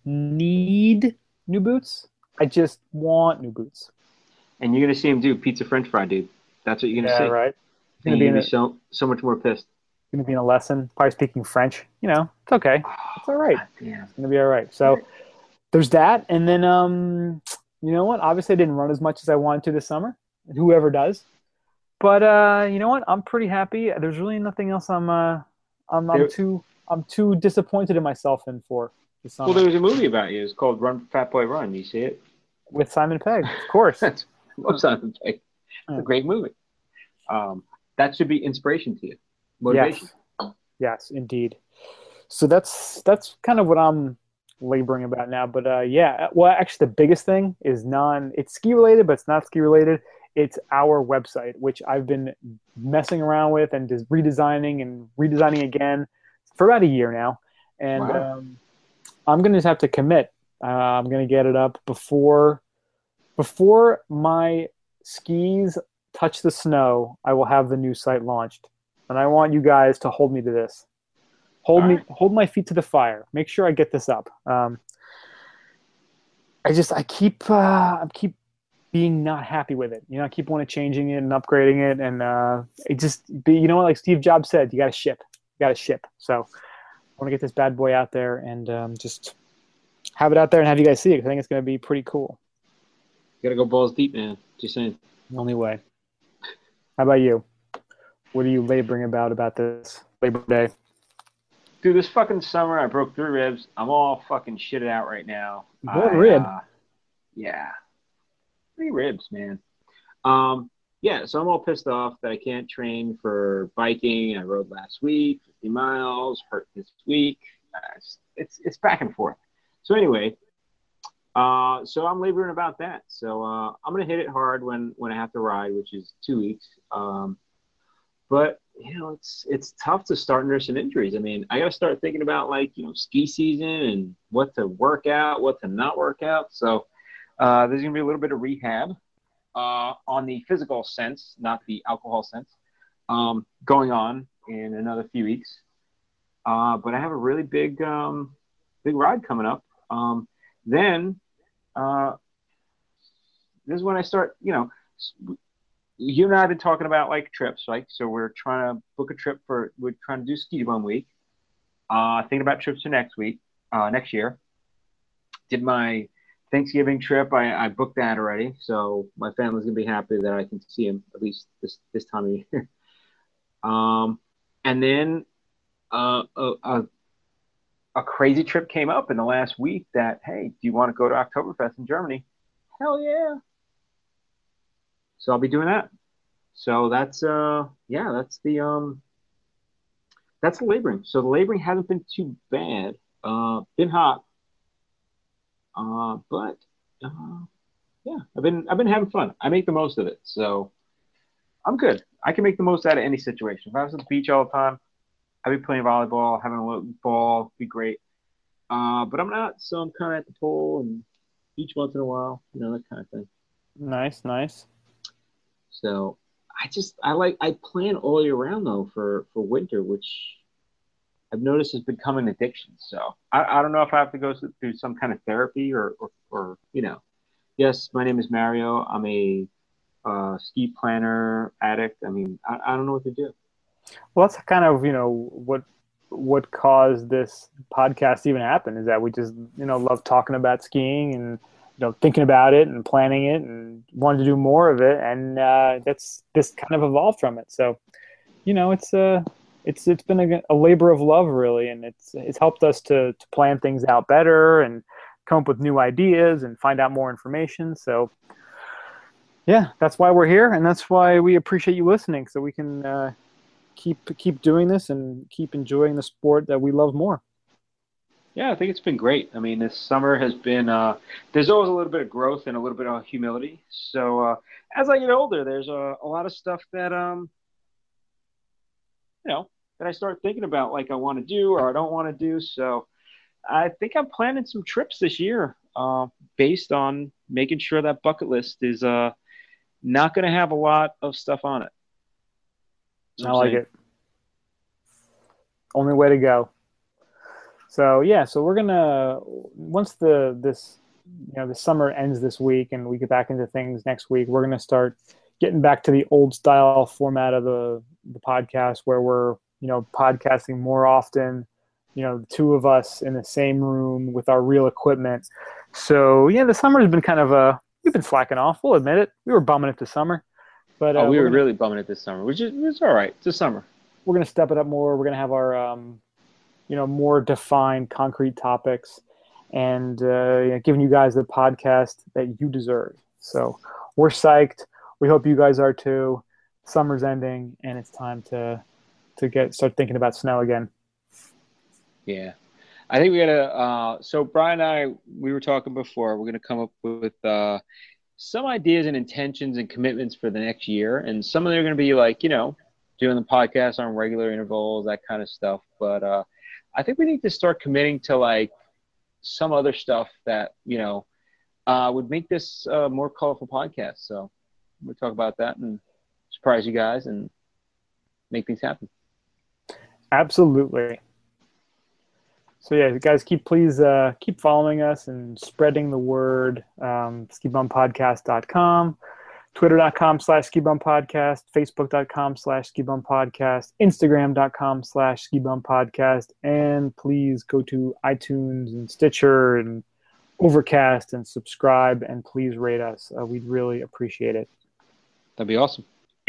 Speaker 1: need new boots. I just want new boots.
Speaker 2: And you're gonna see him do pizza French fry, dude. That's what you're gonna
Speaker 1: Yeah,
Speaker 2: see,
Speaker 1: right. It's
Speaker 2: and
Speaker 1: gonna be
Speaker 2: you're
Speaker 1: in
Speaker 2: gonna
Speaker 1: a
Speaker 2: be so so much more pissed.
Speaker 1: gonna be in a lesson. Probably speaking French. You know, it's okay. It's all right.
Speaker 2: God damn.
Speaker 1: It's gonna be all right. So there's that, and then um, you know what? Obviously, I didn't run as much as I wanted to this summer. Whoever does, but uh, you know what? I'm pretty happy. There's really nothing else I'm uh, I'm I'm
Speaker 2: There,
Speaker 1: too I'm too disappointed in myself in for this
Speaker 2: well,
Speaker 1: summer
Speaker 2: there was a movie about you. It's called Run Fat Boy Run. You see it?
Speaker 1: with Simon Pegg, of course.
Speaker 2: That's what's on the It's a great movie. Um, that should be inspiration to you, motivation.
Speaker 1: Yes, yes, indeed. So that's that's kind of what I'm laboring about now. But uh, yeah, well, actually, the biggest thing is non. It's ski related, but it's not ski related. It's our website, which I've been messing around with and just redesigning and redesigning again for about a year now. And
Speaker 2: Wow.
Speaker 1: um, I'm gonna just have to commit. Uh, I'm gonna get it up before before my skis touch the snow. I will have the new site launched, and I want you guys to hold me to this. Hold
Speaker 2: All
Speaker 1: me,
Speaker 2: right.
Speaker 1: hold my feet to the fire. Make sure I get this up. Um, I just, I keep, uh, I keep being not happy with it. You know, I keep wanting changing it and upgrading it, and uh, it just, be, you know what, like Steve Jobs said, you got to ship, you got to ship. So I want to get this bad boy out there and um, just have it out there and have you guys see it. 'Cause I think it's going to be pretty cool.
Speaker 2: You gotta go balls deep, man. Just saying.
Speaker 1: The only way. How about you? What are you laboring about about this Labor Day?
Speaker 2: Dude, this fucking summer I broke three ribs. I'm all fucking shitted out right now.
Speaker 1: One
Speaker 2: I,
Speaker 1: rib.
Speaker 2: uh, yeah, three ribs, man. Um, yeah, so I'm all pissed off that I can't train for biking. I rode last week, fifty miles, hurt this week. Uh, it's, it's it's back and forth. So anyway, uh, so I'm laboring about that. So uh, I'm gonna hit it hard when when I have to ride, which is two weeks. Um, but you know, it's it's tough to start nursing injuries. I mean, I got to start thinking about like you know ski season and what to work out, what to not work out. So uh, there's gonna be a little bit of rehab uh, on the physical sense, not the alcohol sense, um, going on in another few weeks. Uh, but I have a really big um, big ride coming up. Um, then uh, this is when I start, you know. You and I have been talking about like trips, right? So we're trying to book a trip for, we're trying to do ski one week. Uh, thinking about trips for next week, uh, next year. Did my Thanksgiving trip. I, I booked that already. So my family's going to be happy that I can see them at least this, this time of year. um, and then uh, a, a, a crazy trip came up in the last week that, hey, do you want to go to Oktoberfest in Germany? Hell yeah. So I'll be doing that. So that's uh yeah, that's the um that's the laboring. So the laboring hasn't been too bad. Uh been hot. Uh but uh yeah, I've been I've been having fun. I make the most of it. So I'm good. I can make the most out of any situation. If I was at the beach all the time, I'd be playing volleyball, having a little ball, be great. Uh, but I'm not, so I'm kind of at the pool and beach once in a while, you know, that kind of thing.
Speaker 1: Nice, nice.
Speaker 2: So I just I like I plan all year round though for for winter, which I've noticed has become an addiction. So I, I don't know if I have to go through some kind of therapy or or, or you know. Yes, my name is Mario. I'm a uh, ski planner addict. I mean, I, I don't know what to do.
Speaker 1: Well, that's kind of, you know, what what caused this podcast to even happen is that we just, you know, love talking about skiing and, you know, thinking about it and planning it and wanted to do more of it. And uh, that's this kind of evolved from it. So, you know, it's uh, it's it's been a, a labor of love, really. And it's it's helped us to, to plan things out better and come up with new ideas and find out more information. So, yeah, that's why we're here. And that's why we appreciate you listening. So we can uh, keep keep doing this and keep enjoying the sport that we love more.
Speaker 2: Yeah, I think it's been great. I mean, this summer has been, uh, there's always a little bit of growth and a little bit of humility. So uh, as I get older, there's a, a lot of stuff that, um, you know, that I start thinking about, like I want to do or I don't want to do. So I think I'm planning some trips this year uh, based on making sure that bucket list is uh, not going to have a lot of stuff on it.
Speaker 1: I like it. Only way to go. So yeah, so we're gonna once the this you know the summer ends this week and we get back into things next week, we're gonna start getting back to the old style format of the the podcast where we're you know podcasting more often. You know, the two of us in the same room with our real equipment. So yeah, the summer has been kind of a we've been slacking off. We'll admit it. We were bumming it this summer, but
Speaker 2: oh,
Speaker 1: uh,
Speaker 2: we were
Speaker 1: gonna,
Speaker 2: really bumming it this summer, which is it's all right. It's a summer.
Speaker 1: We're gonna step it up more. We're gonna have our um, you know, more defined, concrete topics, and uh, you know, giving you guys the podcast that you deserve. So we're psyched. We hope you guys are too. Summer's ending, and it's time to to get start thinking about snow again.
Speaker 2: Yeah, I think we gotta. Uh, so Brian and I, we were talking before. We're gonna come up with uh, some ideas and intentions and commitments for the next year, and some of them are gonna be like, you know, doing the podcast on regular intervals, that kind of stuff. But uh, I think we need to start committing to like some other stuff that, you know, uh, would make this a more colorful podcast. So we'll talk about that and surprise you guys and make things happen.
Speaker 1: Absolutely. So yeah, guys, keep please uh, keep following us and spreading the word. Um, ski bum podcast dot com. Twitter.com slash ski bum podcast, Facebook.com slash ski bum podcast, Instagram.com slash ski bum podcast, and please go to iTunes and Stitcher and Overcast and subscribe and please rate us. Uh, we'd really appreciate it.
Speaker 2: That'd be awesome.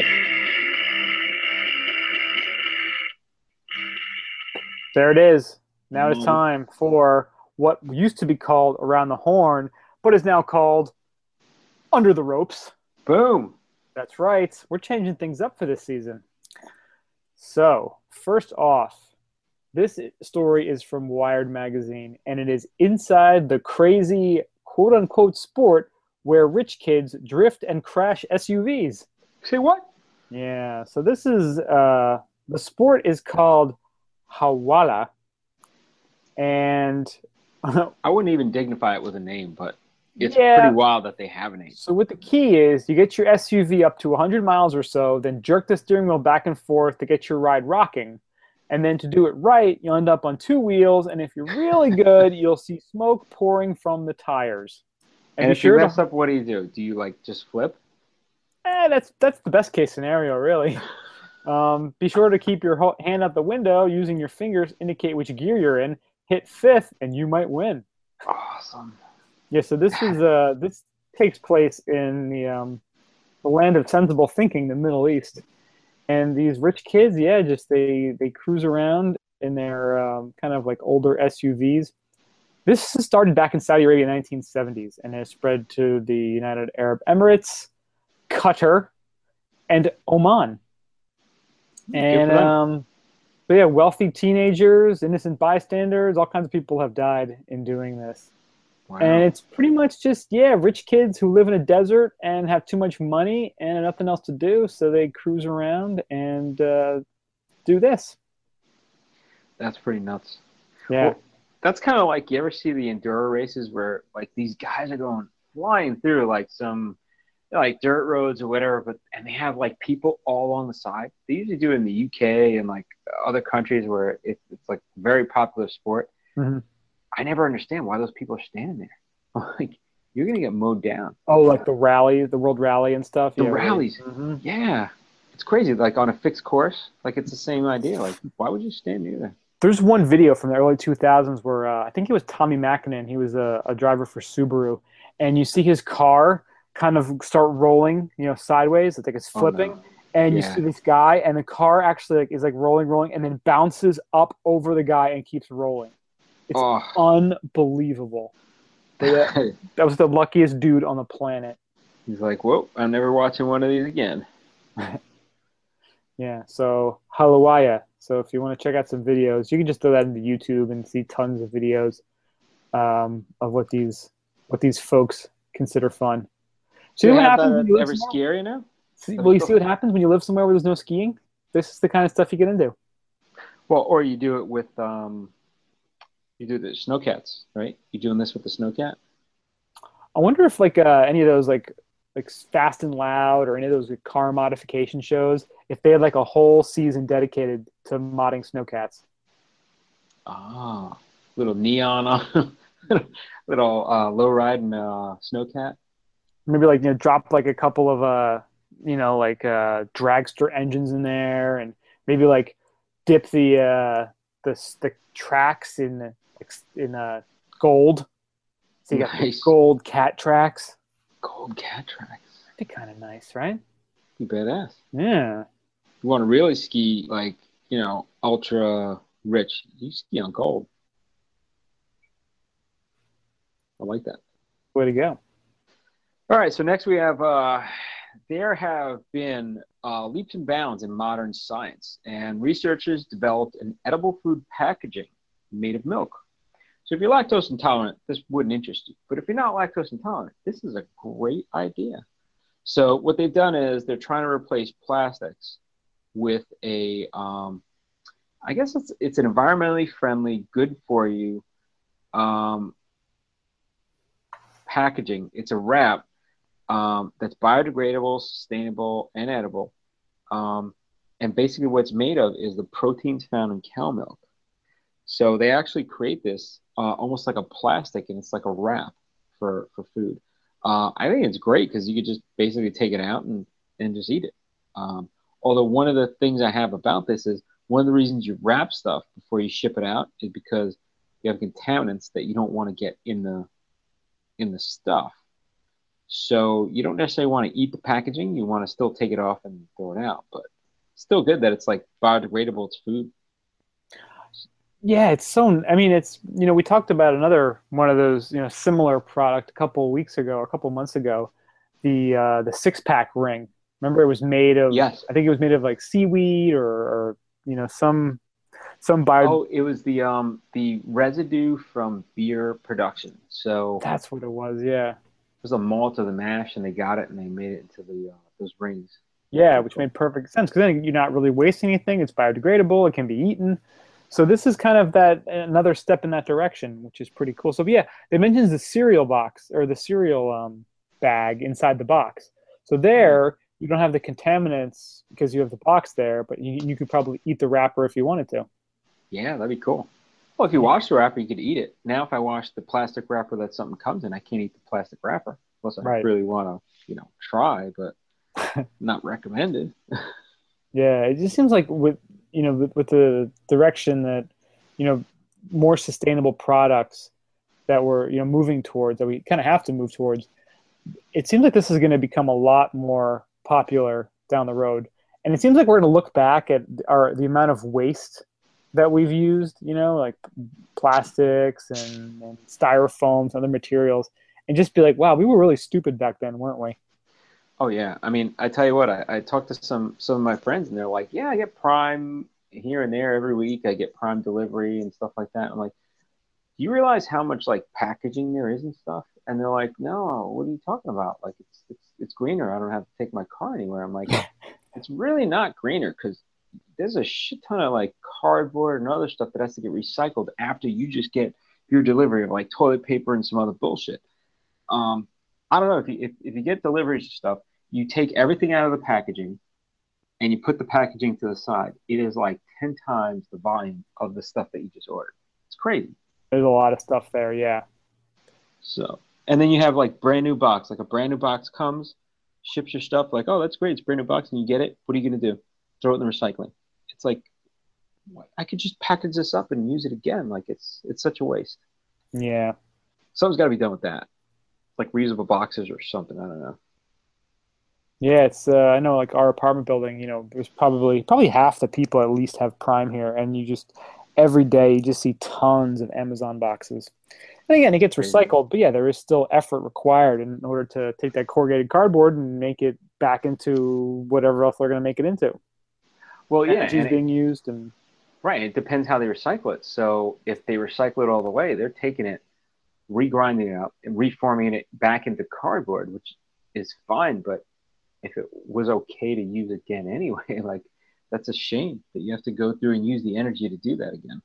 Speaker 1: There it is. Now it's time for what used to be called Around the Horn, but is now called Under the Ropes.
Speaker 2: Boom.
Speaker 1: That's right. We're changing things up for this season. So, first off, this story is from Wired Magazine, and it is inside the crazy quote-unquote sport where rich kids drift and crash S U Vs.
Speaker 2: Say what?
Speaker 1: Yeah. So this is, uh, the sport is called Hawala, and
Speaker 2: I wouldn't even dignify it with a name, but it's
Speaker 1: yeah.
Speaker 2: pretty wild that they have a name.
Speaker 1: So what the key is, you get your S U V up to one hundred miles or so, then jerk the steering wheel back and forth to get your ride rocking. And then to do it right, you'll end up on two wheels, and if you're really good, you'll see smoke pouring from the tires.
Speaker 2: And, and if sure you mess to... up, what do you do? Do you, like, just flip?
Speaker 1: Eh, that's that's the best case scenario, really. Um, be sure to keep your hand out the window, using your fingers to indicate which gear you're in. Hit fifth, and you might win.
Speaker 2: Awesome.
Speaker 1: Yeah, so this is uh this takes place in the um the land of sensible thinking, the Middle East, and these rich kids, yeah, just they they cruise around in their um, kind of like older S U Vs. This started back in Saudi Arabia in the nineteen seventies and has spread to the United Arab Emirates, Qatar, and Oman. And um, but yeah, wealthy teenagers, innocent bystanders, all kinds of people have died in doing this. And
Speaker 2: Wow.
Speaker 1: it's pretty much just, yeah, rich kids who live in a desert and have too much money and nothing else to do. So they cruise around and uh, do this.
Speaker 2: That's pretty nuts.
Speaker 1: Yeah.
Speaker 2: Well, that's kind of like you ever see the enduro races where like these guys are going flying through like some like dirt roads or whatever, but and they have like people all on the side. They usually do it in the U K and like other countries where it, it's like a very popular sport.
Speaker 1: hmm
Speaker 2: I never understand why those people are standing there. Like you're gonna get mowed down.
Speaker 1: Oh, like the rally, the World Rally and stuff.
Speaker 2: The
Speaker 1: Yeah, where they.
Speaker 2: rallies,
Speaker 1: hmm
Speaker 2: yeah, it's crazy. Like on a fixed course, like it's the same idea. Like why would you stand near there?
Speaker 1: There's one video from the early two thousands where uh, I think it was Tommy Mäkinen. He was a, a driver for Subaru, and you see his car kind of start rolling, you know, sideways. It's like it's
Speaker 2: Oh no,
Speaker 1: flipping, and you see
Speaker 2: yeah.
Speaker 1: this guy, and the car actually like, is like rolling, rolling, and then bounces up over the guy and keeps rolling. It's
Speaker 2: Oh,
Speaker 1: unbelievable. But yeah, that was the luckiest dude on the planet.
Speaker 2: he's like, whoa, I'm never watching one of these again.
Speaker 1: Yeah, so Haluaya. So if you want to check out some videos, you can just throw that into YouTube and see tons of videos um, of what these what these folks consider fun.
Speaker 2: Do
Speaker 1: See
Speaker 2: they
Speaker 1: what
Speaker 2: have
Speaker 1: happens
Speaker 2: that
Speaker 1: when
Speaker 2: at
Speaker 1: you live
Speaker 2: every
Speaker 1: somewhere.
Speaker 2: ski area now?
Speaker 1: See,
Speaker 2: That are
Speaker 1: well, you
Speaker 2: still
Speaker 1: see what
Speaker 2: fun?
Speaker 1: happens when you live somewhere where there's no skiing. This is the kind of stuff you get into.
Speaker 2: Well, or you do it with um, you do the snowcats, right? You doing this with the snowcat?
Speaker 1: I wonder if like uh, any of those like like Fast and Loud or any of those like, car modification shows, if they had like a whole season dedicated to modding snowcats.
Speaker 2: Ah, little neon on, little uh, low riding uh, snowcat.
Speaker 1: Maybe like you know drop like a couple of uh you know like uh dragster engines in there and maybe like dip the uh the the tracks in like in uh gold, so you got the
Speaker 2: Nice.
Speaker 1: gold cat tracks.
Speaker 2: Gold cat tracks.
Speaker 1: That'd be kind of nice, right?
Speaker 2: You badass.
Speaker 1: Yeah.
Speaker 2: You want to really ski like, you know, ultra rich. You ski on gold. I like that.
Speaker 1: Way to go.
Speaker 2: All right, so next we have uh, there have been uh, leaps and bounds in modern science, and researchers developed an edible food packaging made of milk. So if you're lactose intolerant, this wouldn't interest you. But if you're not lactose intolerant, this is a great idea. So what they've done is they're trying to replace plastics with a, um, I guess it's it's an environmentally friendly, good for you um, packaging. It's a wrap um, that's biodegradable, sustainable, and edible. Um, and basically, what it's made of is the proteins found in cow milk. So they actually create this uh, almost like a plastic, and it's like a wrap for for food. Uh, I think it's great because you could just basically take it out and and just eat it. Um, although one of the things I have about this is one of the reasons you wrap stuff before you ship it out is because you have contaminants that you don't want to get in the in the stuff. So you don't necessarily want to eat the packaging. You want to still take it off and throw it out, but still good that it's like biodegradable. It's food.
Speaker 1: Yeah, it's so. I mean, it's you know we talked about another one of those you know similar product a couple of weeks ago or a couple of months ago, the uh, the six pack ring. Remember, it was made of.
Speaker 2: Yes.
Speaker 1: I think it was made of like seaweed or, or you know some some bio.
Speaker 2: Oh, it was the um the residue from beer production. So
Speaker 1: That's what it was. Yeah,
Speaker 2: it was a malt of the mash, and they got it and they made it into the uh, those rings.
Speaker 1: yeah,
Speaker 2: Pretty
Speaker 1: which
Speaker 2: cool.
Speaker 1: made perfect sense because then you're not really wasting anything. It's biodegradable. It can be eaten. So this is kind of that another step in that direction, which is pretty cool. So yeah, it mentions the cereal box or the cereal um, bag inside the box. So
Speaker 2: Hmm.
Speaker 1: there you don't have the contaminants because you have the box there, but you, you could probably eat the wrapper if you wanted to.
Speaker 2: Yeah, that'd be cool. Well, if you
Speaker 1: Yeah.
Speaker 2: wash the wrapper, you could eat it. Now, if I wash the plastic wrapper that something comes in, I can't eat the plastic wrapper unless I
Speaker 1: Right.
Speaker 2: really want to, you know, try, but not recommended.
Speaker 1: Yeah, it just seems like with you know with, with the direction that you know more sustainable products that we're you know moving towards that we kind of have to move towards. It seems like this is going to become a lot more popular down the road, and it seems like we're going to look back at our the amount of waste that we've used, you know, like plastics and, and styrofoams and other materials, and just be like, wow, we were really stupid back then, weren't we?
Speaker 2: Oh yeah, I mean, I tell you what, I, I talked to some some of my friends, and they're like, "Yeah, I get Prime here and there every week. I get Prime delivery and stuff like that." I'm like, Do you realize how much like packaging there is and stuff? And they're like, no, what are you talking about? Like it's it's it's greener. I don't have to take my car anywhere. I'm like, it's really not greener because there's a shit ton of like cardboard and other stuff that has to get recycled after you just get your delivery of like toilet paper and some other bullshit. Um, I don't know if you if, if you get deliveries and stuff, you take everything out of the packaging and you put the packaging to the side. It is like ten times the volume of the stuff that you just ordered. It's crazy.
Speaker 1: There's a lot of stuff there. Yeah.
Speaker 2: So, and then you have like brand new box, like a brand new box comes, ships your stuff, like, oh, that's great, it's brand new box, and you get it. What are you gonna do? Throw it in the recycling. It's like I could just package this up and use it again. Like it's it's such a waste.
Speaker 1: Yeah.
Speaker 2: Something's got to be done with that, like reusable boxes or something. I don't know.
Speaker 1: Yeah, it's uh, I know like our apartment building, you know, there's probably probably half the people at least have Prime here, and you just every day you just see tons of Amazon boxes. And again, it gets recycled, but yeah, there is still effort required in order to take that corrugated cardboard and make it back into whatever else they're going to make it into.
Speaker 2: Well, yeah,
Speaker 1: Energy's
Speaker 2: and
Speaker 1: being
Speaker 2: it,
Speaker 1: used, and
Speaker 2: right. It depends how they recycle it. So if they recycle it all the way, they're taking it, regrinding it up, and reforming it back into cardboard, which is fine. But if it was okay to use again anyway, like that's a shame that you have to go through and use the energy to do that again.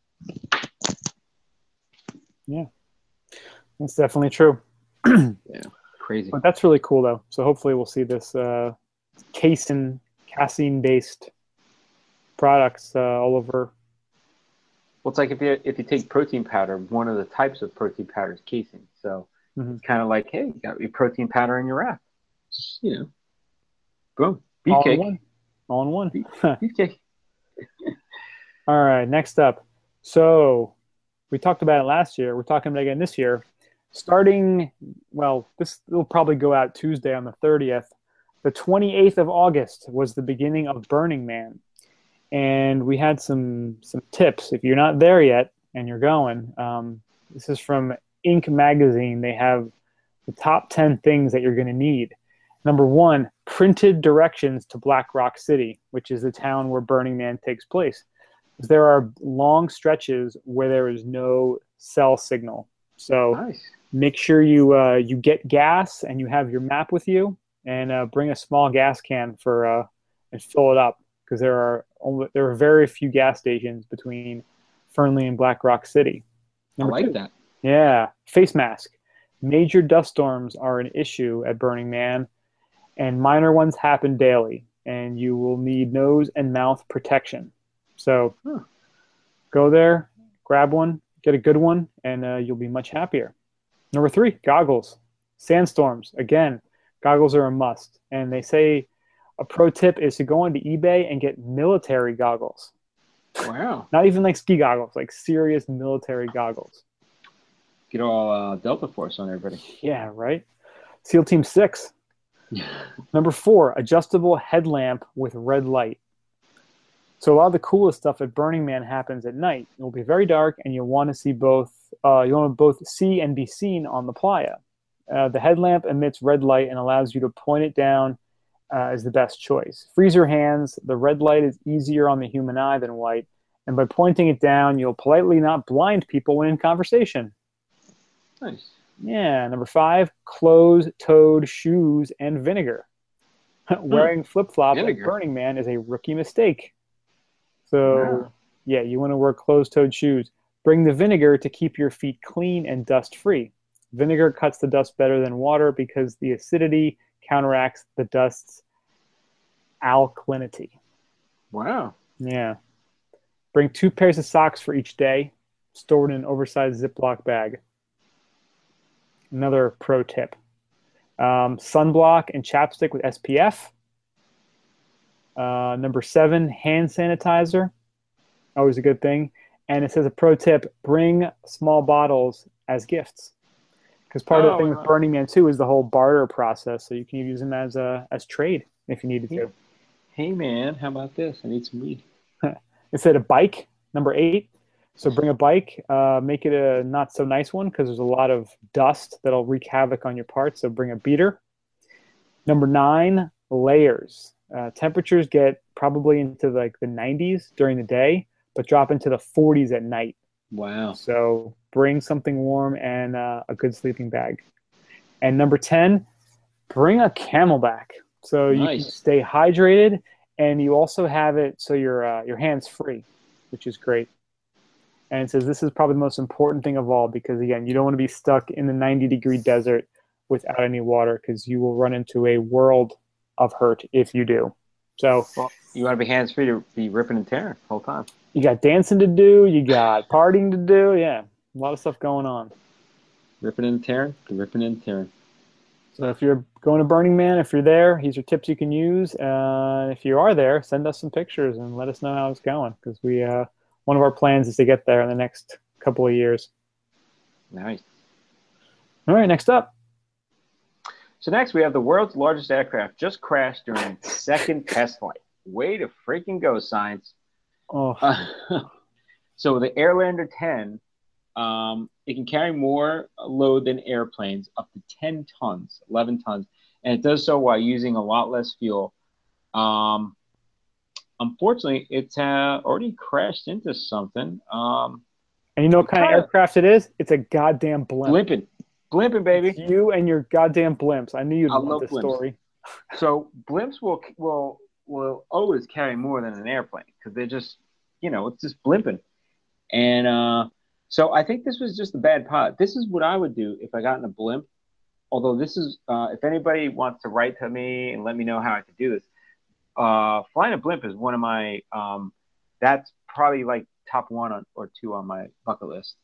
Speaker 1: yeah, that's definitely true.
Speaker 2: Yeah, crazy.
Speaker 1: But that's really cool, though. So hopefully we'll see this uh, casein, casein-based products uh, all over.
Speaker 2: Well, it's like if you if you take protein powder, one of the types of protein powder is casein. So
Speaker 1: mm-hmm.
Speaker 2: it's kind of like, hey, you got your protein powder in your wrap. Just, you know, boom,
Speaker 1: All in
Speaker 2: beefcake.
Speaker 1: one. All in one.
Speaker 2: Beef, beefcake.
Speaker 1: All right, next up. So we talked about it last year. We're talking about it again this year. Starting, well, this will probably go out Tuesday on the thirtieth. The twenty-eighth of August was the beginning of Burning Man. And we had some some tips. If you're not there yet and you're going, um, this is from Inc magazine. They have the top ten things that you're going to need. Number one, printed directions to Black Rock City, which is the town where Burning Man takes place. There are long stretches where there is no cell signal. So
Speaker 2: Nice.
Speaker 1: make sure you uh, you get gas and you have your map with you, and uh, bring a small gas can for uh, and fill it up, because there are only, there are very few gas stations between Fernley and Black Rock City. Number
Speaker 2: I like
Speaker 1: two,
Speaker 2: that.
Speaker 1: Yeah, face mask. Major dust storms are an issue at Burning Man, and minor ones happen daily, and you will need nose and mouth protection. So
Speaker 2: Huh.
Speaker 1: go there, grab one, get a good one, and uh, you'll be much happier. Number three, goggles. Sandstorms. Again, goggles are a must. And they say a pro tip is to go onto eBay and get military goggles.
Speaker 2: Wow.
Speaker 1: Not even like ski goggles, like serious military goggles.
Speaker 2: Get all uh, Delta Force on everybody.
Speaker 1: Yeah, right? SEAL Team six. Number four, adjustable headlamp with red light. So a lot of the coolest stuff at Burning Man happens at night. It will be very dark, and you'll want to see both. Uh, you want to both see and be seen on the playa. Uh, the headlamp emits red light and allows you to point it down uh, as the best choice. Freeze your hands. The red light is easier on the human eye than white, and by pointing it down, you'll politely not blind people when in conversation.
Speaker 2: Nice.
Speaker 1: Yeah. Number five, closed-toed shoes and vinegar. Wearing flip-flops at Burning Man is a rookie mistake. So, wow. yeah, you want to wear closed-toed shoes. Bring the vinegar to keep your feet clean and dust-free. Vinegar cuts the dust better than water because the acidity counteracts the dust's alkalinity.
Speaker 2: Wow.
Speaker 1: Yeah. Bring two pairs of socks for each day, stored in an oversized Ziploc bag. Another pro tip. Um, sunblock and chapstick with S P F. Uh, number seven, hand sanitizer. Always a good thing. And it says a pro tip, bring small bottles as gifts. Because part oh, of the thing wow. with Burning Man too is the whole barter process. So you can use them as a as trade if you needed to.
Speaker 2: Hey man, how about this? I need some weed.
Speaker 1: It said a bike, number eight. So bring a bike, uh, make it a not so nice one because there's a lot of dust that'll wreak havoc on your parts. So bring a beater. Number nine, layers. Uh, temperatures get probably into like the nineties during the day, but drop into the forties at night.
Speaker 2: Wow.
Speaker 1: So bring something warm and uh, a good sleeping bag. And number ten, bring a Camelback so you can
Speaker 2: Nice.
Speaker 1: stay hydrated, and you also have it so your uh, your hands free, which is great. And it says this is probably the most important thing of all because again, you don't want to be stuck in the ninety degree desert without any water because you will run into a world of hurt if you do. So
Speaker 2: Well, you want to be hands free to be ripping and tearing the whole time.
Speaker 1: you got dancing to do, you got partying to do, yeah, a lot of stuff going on.
Speaker 2: Ripping and tearing, the ripping and tearing.
Speaker 1: So if you're going to Burning Man, if you're there, these are tips you can use. Uh, if you are there, send us some pictures and let us know how it's going because we uh, one of our plans is to get there in the next couple of years.
Speaker 2: Nice.
Speaker 1: All right, next up.
Speaker 2: So next we have the world's largest aircraft just crashed during second test flight. Way to freaking go, science.
Speaker 1: Oh,
Speaker 2: Uh, so the Airlander ten, um, it can carry more load than airplanes, up to ten tons, eleven tons, and it does so while using a lot less fuel. Um, unfortunately, it's uh, already crashed into something. Um,
Speaker 1: and you know what kind of
Speaker 2: kinda-
Speaker 1: aircraft it is? It's a goddamn blimp.
Speaker 2: blimping, blimping, baby.
Speaker 1: It's you and your goddamn blimps. I knew you'd
Speaker 2: I
Speaker 1: love
Speaker 2: love
Speaker 1: this
Speaker 2: blimps.
Speaker 1: story.
Speaker 2: So blimps will will will always carry more than an airplane because they're just, you know, it's just blimping. And uh, so I think this was just a bad pot. This is what I would do if I got in a blimp. Although this is, uh, if anybody wants to write to me and let me know how I could do this, uh, flying a blimp is one of my, um, that's probably like top one on, or two on my bucket list.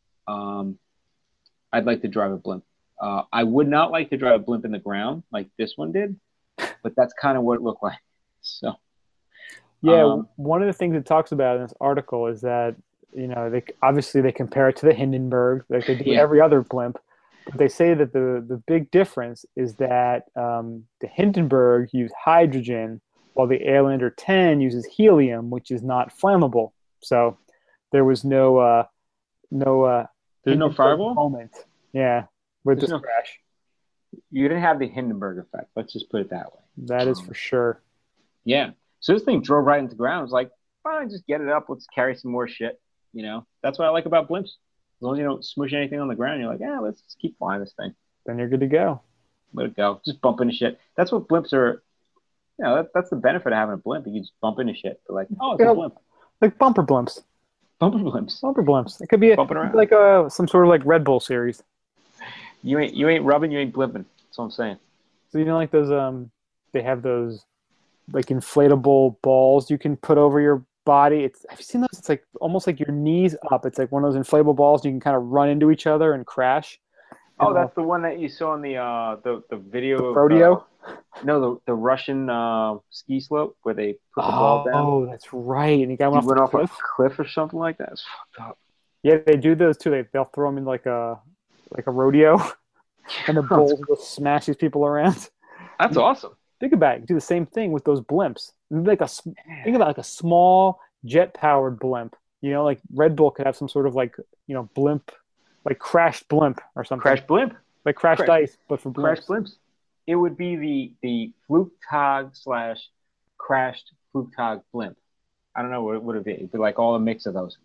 Speaker 2: Um, I'd like to drive a blimp. Uh, I would not like to drive a blimp in the ground like this one did, but that's kind of what it looked like. So,
Speaker 1: Yeah,
Speaker 2: um,
Speaker 1: one of the things it talks about in this article is that, you know, they obviously they compare it to the Hindenburg, like they do
Speaker 2: Yeah.
Speaker 1: every other blimp. But they say that the, the big difference is that um, the Hindenburg used hydrogen, while the Airlander ten uses helium, which is not flammable. So there was no uh, no uh,
Speaker 2: there's no
Speaker 1: Hindenburg
Speaker 2: fireball?
Speaker 1: moment. Yeah, with
Speaker 2: There's
Speaker 1: this
Speaker 2: no-
Speaker 1: crash.
Speaker 2: You didn't have the Hindenburg effect. Let's just put it that way.
Speaker 1: That is
Speaker 2: Um,
Speaker 1: for sure.
Speaker 2: Yeah. So this thing drove right into the ground. I was like, fine, just get it up. Let's carry some more shit. You know, that's what I like about blimps. As long as you don't smush anything on the ground, you're like, yeah, let's just keep flying this thing.
Speaker 1: Then you're good to go.
Speaker 2: Let it go. Just bump into shit. That's what blimps are. You know, that, that's the benefit of having a blimp. You can just bump into shit. They're like, oh, it's
Speaker 1: Yeah.
Speaker 2: a blimp.
Speaker 1: Like bumper blimps.
Speaker 2: Bumper blimps.
Speaker 1: Bumper blimps. It could be a,
Speaker 2: Bumping around.
Speaker 1: like a some sort of like Red Bull series.
Speaker 2: You ain't you ain't rubbing, you ain't blimping. That's what I'm saying.
Speaker 1: So you know, like those um, they have those like inflatable balls you can put over your body. It's have you seen those? It's like almost like your knees up. It's like one of those inflatable balls you can kind of run into each other and crash.
Speaker 2: Oh,
Speaker 1: And,
Speaker 2: that's the one that you saw in the uh the the video.
Speaker 1: the
Speaker 2: of,
Speaker 1: rodeo.
Speaker 2: uh, no, the the Russian uh, ski slope where they put the ball down.
Speaker 1: Oh, that's right. And you got
Speaker 2: He
Speaker 1: one
Speaker 2: went
Speaker 1: off the
Speaker 2: off
Speaker 1: cliff.
Speaker 2: a cliff or something like that. It's fucked up.
Speaker 1: Yeah, they do those too. They they'll throw them in like a like a rodeo, and the bulls will smash these people around.
Speaker 2: That's awesome.
Speaker 1: Think about it. Do the same thing with those blimps. Like a think about like a small jet powered blimp. You know, like Red Bull could have some sort of like you know blimp, like crashed blimp or something.
Speaker 2: Crash blimp.
Speaker 1: Like crashed
Speaker 2: Crash-
Speaker 1: ice, but for blimps.
Speaker 2: Crash blimps. It would be the the Flugtag slash crashed Flugtag blimp. I don't know what it would be. It'd be like all a mix of those.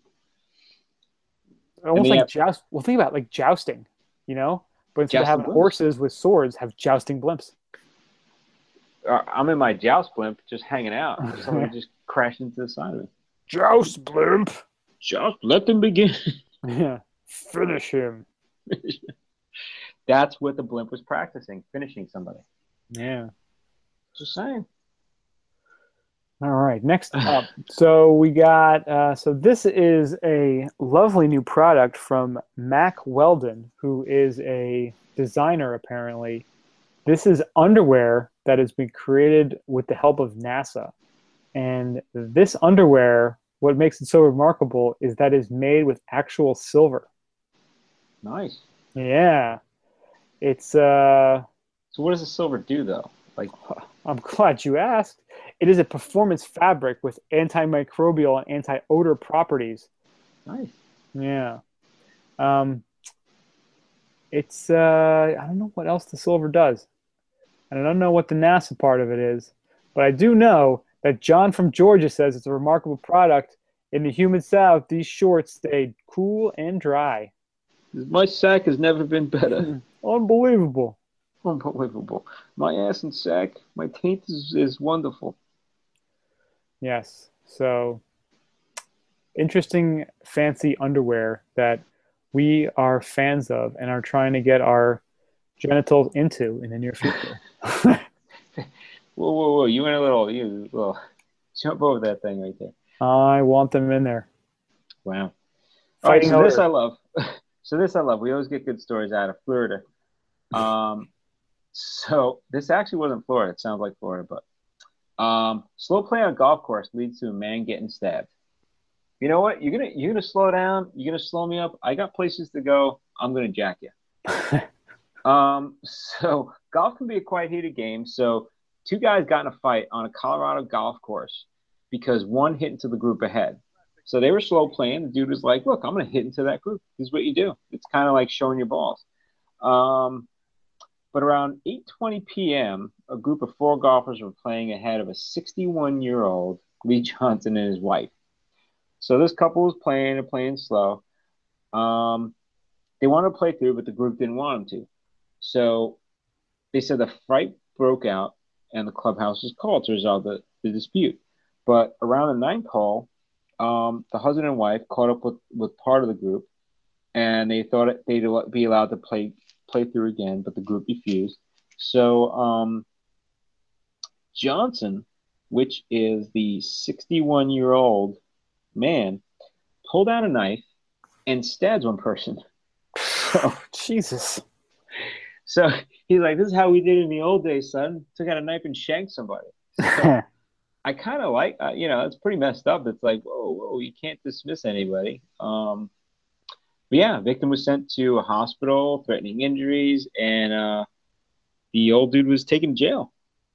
Speaker 1: Almost
Speaker 2: And they
Speaker 1: like joust. Well, think about it, like jousting. You know, but instead of
Speaker 2: Jousting
Speaker 1: having
Speaker 2: blimps.
Speaker 1: horses with swords, have jousting blimps.
Speaker 2: Uh, I'm in my joust blimp, just hanging out. Somebody just crashed into the side of me.
Speaker 1: Joust blimp.
Speaker 2: Just let them begin.
Speaker 1: Yeah, finish him.
Speaker 2: That's what the blimp was practicing, finishing somebody.
Speaker 1: Yeah.
Speaker 2: Just saying.
Speaker 1: All right, next up. So we got, uh, so this is a lovely new product from Mac Weldon, who is a designer apparently. This is underwear that has been created with the help of NASA. And this underwear, what makes it so remarkable is that it's made with actual silver.
Speaker 2: Nice.
Speaker 1: Yeah. It's, uh,
Speaker 2: So what does the silver do, though? Like,
Speaker 1: I'm glad you asked. It is a performance fabric with antimicrobial and anti-odor properties.
Speaker 2: nice.
Speaker 1: Yeah. Um, it's, uh, I don't know what else the silver does. And I don't know what the NASA part of it is. But I do know that John from Georgia says it's a remarkable product. In the humid South, these shorts stay cool and dry.
Speaker 2: My sack has never been better.
Speaker 1: Unbelievable.
Speaker 2: Unbelievable. My ass and sack, my taint is, is wonderful.
Speaker 1: Yes. So interesting, fancy underwear that we are fans of and are trying to get our genitals into in the near future.
Speaker 2: Whoa, whoa, whoa! You went a little, you little jump over that thing right there.
Speaker 1: I want them in there.
Speaker 2: Wow. All right,
Speaker 1: Fighting
Speaker 2: so this
Speaker 1: odor.
Speaker 2: I love. So this I love. We always get good stories out of Florida. Um, so this actually wasn't Florida. It sounds like Florida, but um, slow play on a golf course leads to a man getting stabbed. You know what? You're gonna you're gonna slow down. You're gonna slow me up. I got places to go. I'm gonna jack you. Um, so golf can be a quite heated game. So two guys got in a fight on a Colorado golf course because one hit into the group ahead. So they were slow playing. The dude was like, "Look, I'm going to hit into that group. This is what you do. It's kind of like showing your balls." Um, but around eight twenty p m, a group of four golfers were playing ahead of a sixty-one-year-old Lee Johnson and his wife. So this couple was playing and playing slow. Um, they wanted to play through, but the group didn't want them to. So they said the fight broke out and the clubhouse was called to resolve the, the dispute. But around the ninth hole, um, the husband and wife caught up with, with part of the group and they thought they'd be allowed to play play through again, but the group refused. So um, Johnson, which is the sixty-one-year-old man, pulled out a knife and stabbed one person. So
Speaker 1: Jesus.
Speaker 2: So he's like, "This is how we did it in the old days, son. Took out a knife and shanked somebody." So I kind of like, uh, you know, it's pretty messed up. It's like, whoa, whoa, you can't dismiss anybody. Um, but yeah, victim was sent to a hospital, threatening injuries, and uh, the old dude was taken to jail.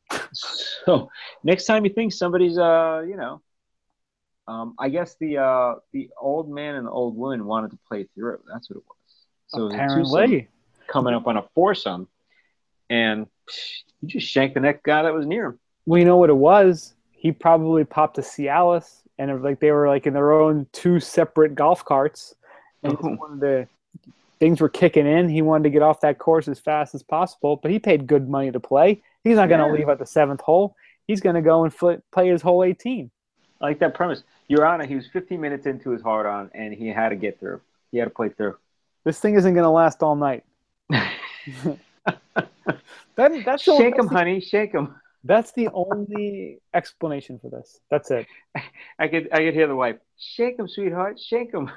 Speaker 2: So next time you think somebody's, uh, you know, um, I guess the uh, the old man and the old woman wanted to play through. That's what it was. So it was a twosome
Speaker 1: Apparently.
Speaker 2: coming up on a foursome, and psh, you just shanked the next guy that was near him.
Speaker 1: We know what it was. He probably popped a Cialis, and it was like they were like in their own two separate golf carts, and he just wanted to. Things were kicking in. He wanted to get off that course as fast as possible, but he paid good money to play. He's not going to
Speaker 2: Yeah.
Speaker 1: leave at the seventh hole. He's going to go and fl- play his whole eighteen.
Speaker 2: I like that premise. Your Honor, he was fifteen minutes into his hard on, and he had to get through. He had to play through.
Speaker 1: This thing isn't going to last all night. that, that's the,
Speaker 2: Shake
Speaker 1: that's
Speaker 2: him,
Speaker 1: the,
Speaker 2: honey. Shake him.
Speaker 1: That's the only explanation for this. That's it.
Speaker 2: I could I could hear the wife. Shake him, sweetheart. Shake him.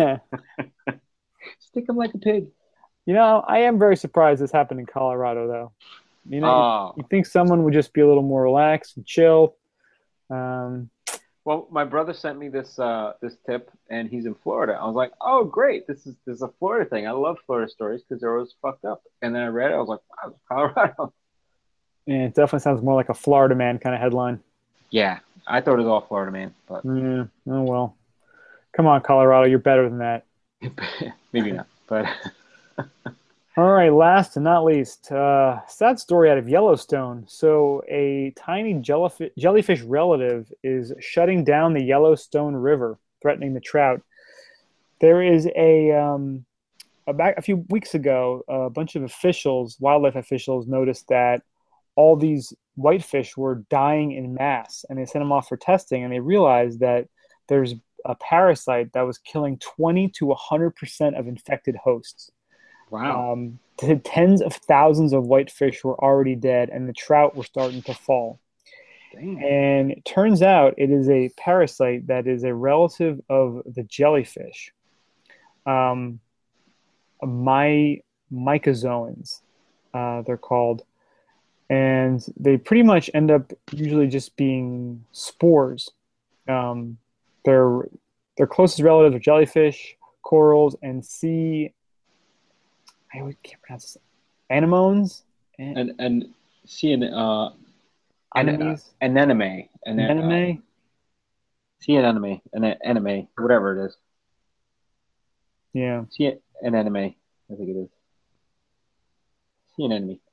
Speaker 2: Stick him like a pig.
Speaker 1: You know, I am very surprised this happened in Colorado, though. You know,
Speaker 2: Oh.
Speaker 1: you, you think someone would just be a little more relaxed and chill. Um,
Speaker 2: Well, my brother sent me this uh, this tip, and he's in Florida. I was like, "Oh, great! This is this is a Florida thing. I love Florida stories because they're always fucked up." And then I read it. I was like, "Wow, Colorado."
Speaker 1: yeah, it definitely sounds more like a Florida man kind of headline.
Speaker 2: Yeah, I thought it was all Florida, man, but
Speaker 1: Yeah. Oh well. Come on, Colorado, you're better than that.
Speaker 2: maybe not. But
Speaker 1: all right, last and not least, uh, sad story out of Yellowstone. So a tiny jellyfish, jellyfish relative is shutting down the Yellowstone River, threatening the trout. There is a um, a, back, a few weeks ago, a bunch of officials, wildlife officials, noticed that all these whitefish were dying in mass, and they sent them off for testing, and they realized that there's a parasite that was killing twenty to one hundred percent of infected hosts.
Speaker 2: wow.
Speaker 1: Um, t- tens of thousands of whitefish were already dead, and the trout were starting to fall.
Speaker 2: Damn.
Speaker 1: And it turns out it is a parasite that is a relative of the jellyfish. Um, my mycozoans, uh, they're called, and they pretty much end up usually just being spores. Um, they're their closest relatives are jellyfish, corals, and sea. I always can't pronounce this. Anemones? An-
Speaker 2: And and see an uh an uh,
Speaker 1: Anemones?
Speaker 2: anemone and then uh,
Speaker 1: Anemone?
Speaker 2: see an enemy an enemy whatever it is.
Speaker 1: Yeah.
Speaker 2: See an enemy. I think it is. See an enemy.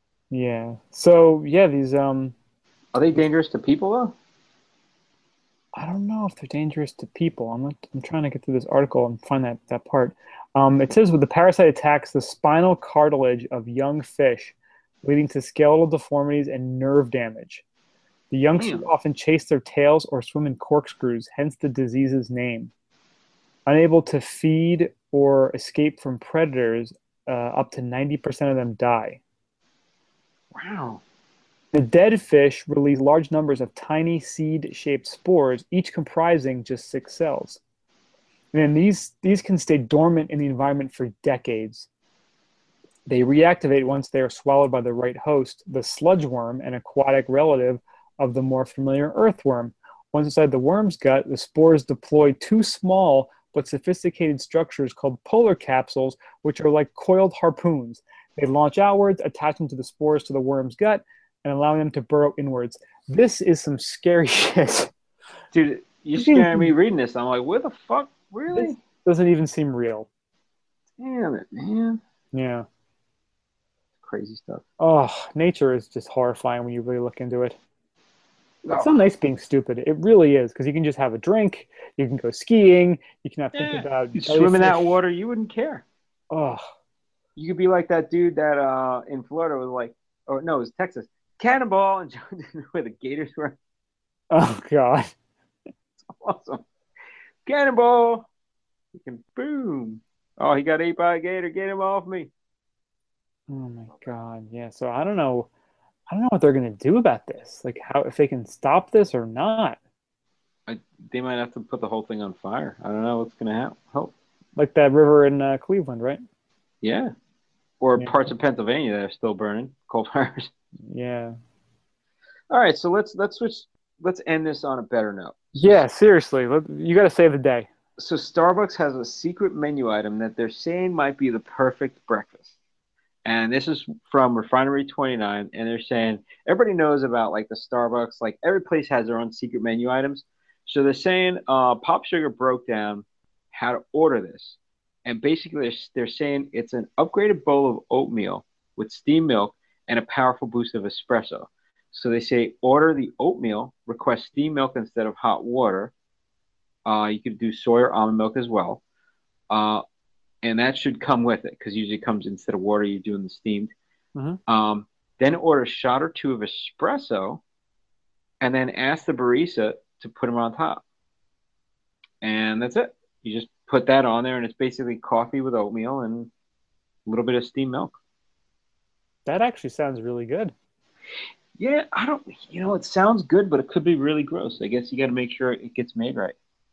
Speaker 1: Yeah. So yeah, these um
Speaker 2: Are they dangerous to people though?
Speaker 1: I don't know if they're dangerous to people. I'm not, I'm trying to get through this article and find that that part. Um, it says with the parasite attacks the spinal cartilage of young fish, leading to skeletal deformities and nerve damage. The youngsters
Speaker 2: Damn.
Speaker 1: often chase their tails or swim in corkscrews, hence the disease's name. Unable to feed or escape from predators, uh, up to ninety percent of them die.
Speaker 2: Wow.
Speaker 1: The dead fish release large numbers of tiny seed-shaped spores, each comprising just six cells. And these, these can stay dormant in the environment for decades. They reactivate once they are swallowed by the right host, the sludge worm, an aquatic relative of the more familiar earthworm. Once inside the worm's gut, the spores deploy two small but sophisticated structures called polar capsules, which are like coiled harpoons. They launch outwards, attaching to the spores to the worm's gut, and allowing them to burrow inwards. This is some scary shit.
Speaker 2: Dude, you're scaring me reading this. I'm like, where the fuck? Really?
Speaker 1: This doesn't even seem real.
Speaker 2: Damn it, man.
Speaker 1: Yeah.
Speaker 2: Crazy stuff.
Speaker 1: Oh, nature is just horrifying when you really look into it. It's so
Speaker 2: Oh,
Speaker 1: nice being stupid. It really is, because you can just have a drink, you can go skiing, you can not think
Speaker 2: yeah.
Speaker 1: about
Speaker 2: You swim in that
Speaker 1: jellyfish.
Speaker 2: water, you wouldn't care.
Speaker 1: Oh,
Speaker 2: You could be like that dude that uh in Florida was like, or no, it was Texas, cannonball, and jumped in where the gators were.
Speaker 1: oh God.
Speaker 2: Awesome. Cannonball. You can boom. Oh, he got ate by a gator. Get him off me.
Speaker 1: Oh my God. Yeah. So I don't know. I don't know what they're gonna do about this. Like how if they can stop this or not.
Speaker 2: I, they might have to put the whole thing on fire. I don't know what's gonna happen. Help.
Speaker 1: Like that river in uh, Cleveland, right?
Speaker 2: Yeah. Or
Speaker 1: Yeah.
Speaker 2: parts of Pennsylvania that are still burning. Coal fires.
Speaker 1: Yeah.
Speaker 2: All right, so let's let's switch. Let's end this on a better note.
Speaker 1: Yeah. Seriously, let- you got to save the day.
Speaker 2: So Starbucks has a secret menu item that they're saying might be the perfect breakfast. And this is from Refinery twenty-nine, and they're saying everybody knows about like the Starbucks, like every place has their own secret menu items. So they're saying uh, Pop Sugar broke down how to order this, and basically they're, they're saying it's an upgraded bowl of oatmeal with steamed milk and a powerful boost of espresso. So they say order the oatmeal, request steamed milk instead of hot water. Uh, you could do soy or almond milk as well. Uh, and that should come with it because usually it comes instead of water, you're doing the steamed.
Speaker 1: Hmm.
Speaker 2: Um, then order a shot or two of espresso, and then ask the barista to put them on top. And that's it. You just put that on there, and it's basically coffee with oatmeal and a little bit of steamed milk.
Speaker 1: That actually sounds really good.
Speaker 2: Yeah, I don't, you know, it sounds good, but it could be really gross. I guess you got to make sure it gets made right.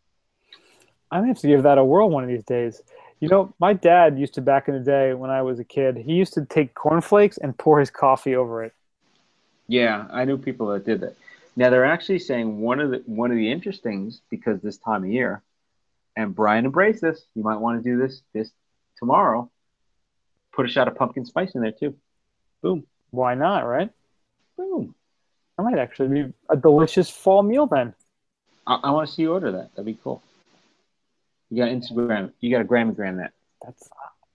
Speaker 1: I'm gonna have to give that a whirl one of these days. You know, my dad used to back in the day when I was a kid. He used to take cornflakes and pour his coffee over it.
Speaker 2: Yeah, I knew people that did that. Now they're actually saying one of the one of the interestings because this time of year, and Brian embraced this. You might want to do this this tomorrow. Put a shot of pumpkin spice in there too. Boom,
Speaker 1: Why not, right?
Speaker 2: boom.
Speaker 1: That might actually be a delicious fall meal then.
Speaker 2: I, I want to see you order that. That'd be cool. You got Instagram. You got to Grammy that.
Speaker 1: That's.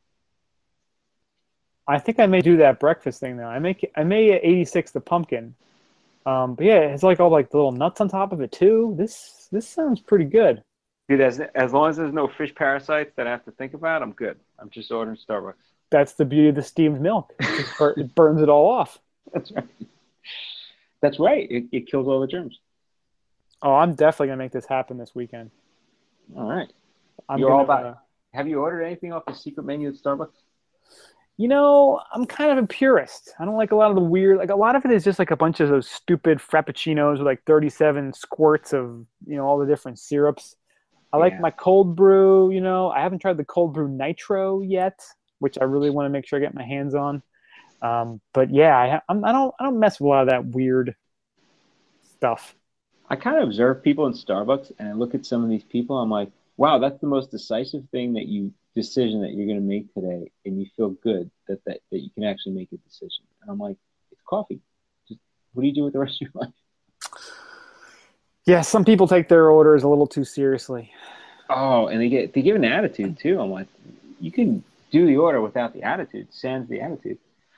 Speaker 1: I think I may do that breakfast thing now. I make I may eighty-six the pumpkin. Um, but yeah, it's like all like the little nuts on top of it too. This this sounds pretty good.
Speaker 2: Dude, as as long as there's no fish parasites that I have to think about, I'm good. I'm just ordering Starbucks.
Speaker 1: That's the beauty of the steamed milk. It, just bur- it burns it all off.
Speaker 2: That's right. That's right. It, it kills all the germs.
Speaker 1: Oh, I'm definitely gonna make this happen this weekend.
Speaker 2: All right.
Speaker 1: I'm
Speaker 2: You're
Speaker 1: gonna,
Speaker 2: all about
Speaker 1: uh,
Speaker 2: it. Have you ordered anything off the secret menu at Starbucks?
Speaker 1: You know, I'm kind of a purist. I don't like a lot of the weird, like a lot of it is just like a bunch of those stupid frappuccinos with like thirty-seven squirts of, you know, all the different syrups. I like
Speaker 2: Yeah.
Speaker 1: my cold brew, you know. I haven't tried the cold brew nitro yet, which I really want to make sure I get my hands on. Um, but yeah, I, ha- I'm, I don't, I don't mess with a lot of that weird stuff.
Speaker 2: I kind of observe people in Starbucks and I look at some of these people. I'm like, wow, that's the most decisive thing that you decision that you're going to make today, and you feel good that, that that you can actually make a decision. And I'm like, it's coffee. Just what do you do with the rest of your life?
Speaker 1: Yeah, some people take their orders a little too seriously.
Speaker 2: Oh, and they get they give an attitude too. I'm like, you can do the order without the attitude. Sans the attitude.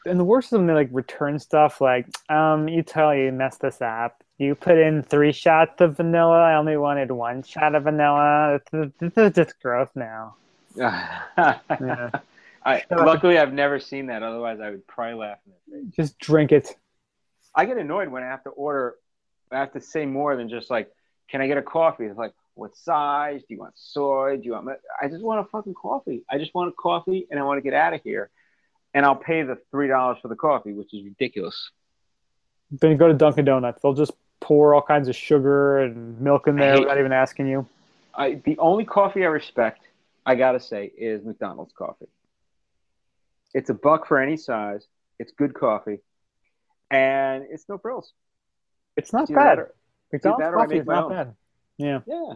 Speaker 1: and the worst is when they like return stuff like, um, you totally messed this up. You put in three shots of vanilla. I only wanted one shot of vanilla. This, this is just gross now. Yeah.
Speaker 2: I, luckily, I've never seen that. Otherwise, I would probably laugh in their face.
Speaker 1: Just drink it.
Speaker 2: I get annoyed when I have to order. I have to say more than just like, "Can I get a coffee?" It's like, what size? Do you want soy? Do you want? I just want a fucking coffee. I just want a coffee, and I want to get out of here. And I'll pay the three dollars for the coffee, which is ridiculous.
Speaker 1: Then you go to Dunkin' Donuts. They'll just pour all kinds of sugar and milk in there without even asking you.
Speaker 2: I, the only coffee I respect, I gotta say, is McDonald's coffee. It's a buck for any size. It's good coffee, and it's no frills.
Speaker 1: It's not
Speaker 2: it's
Speaker 1: bad.
Speaker 2: Better.
Speaker 1: McDonald's coffee is not own. bad. Yeah.
Speaker 2: Yeah.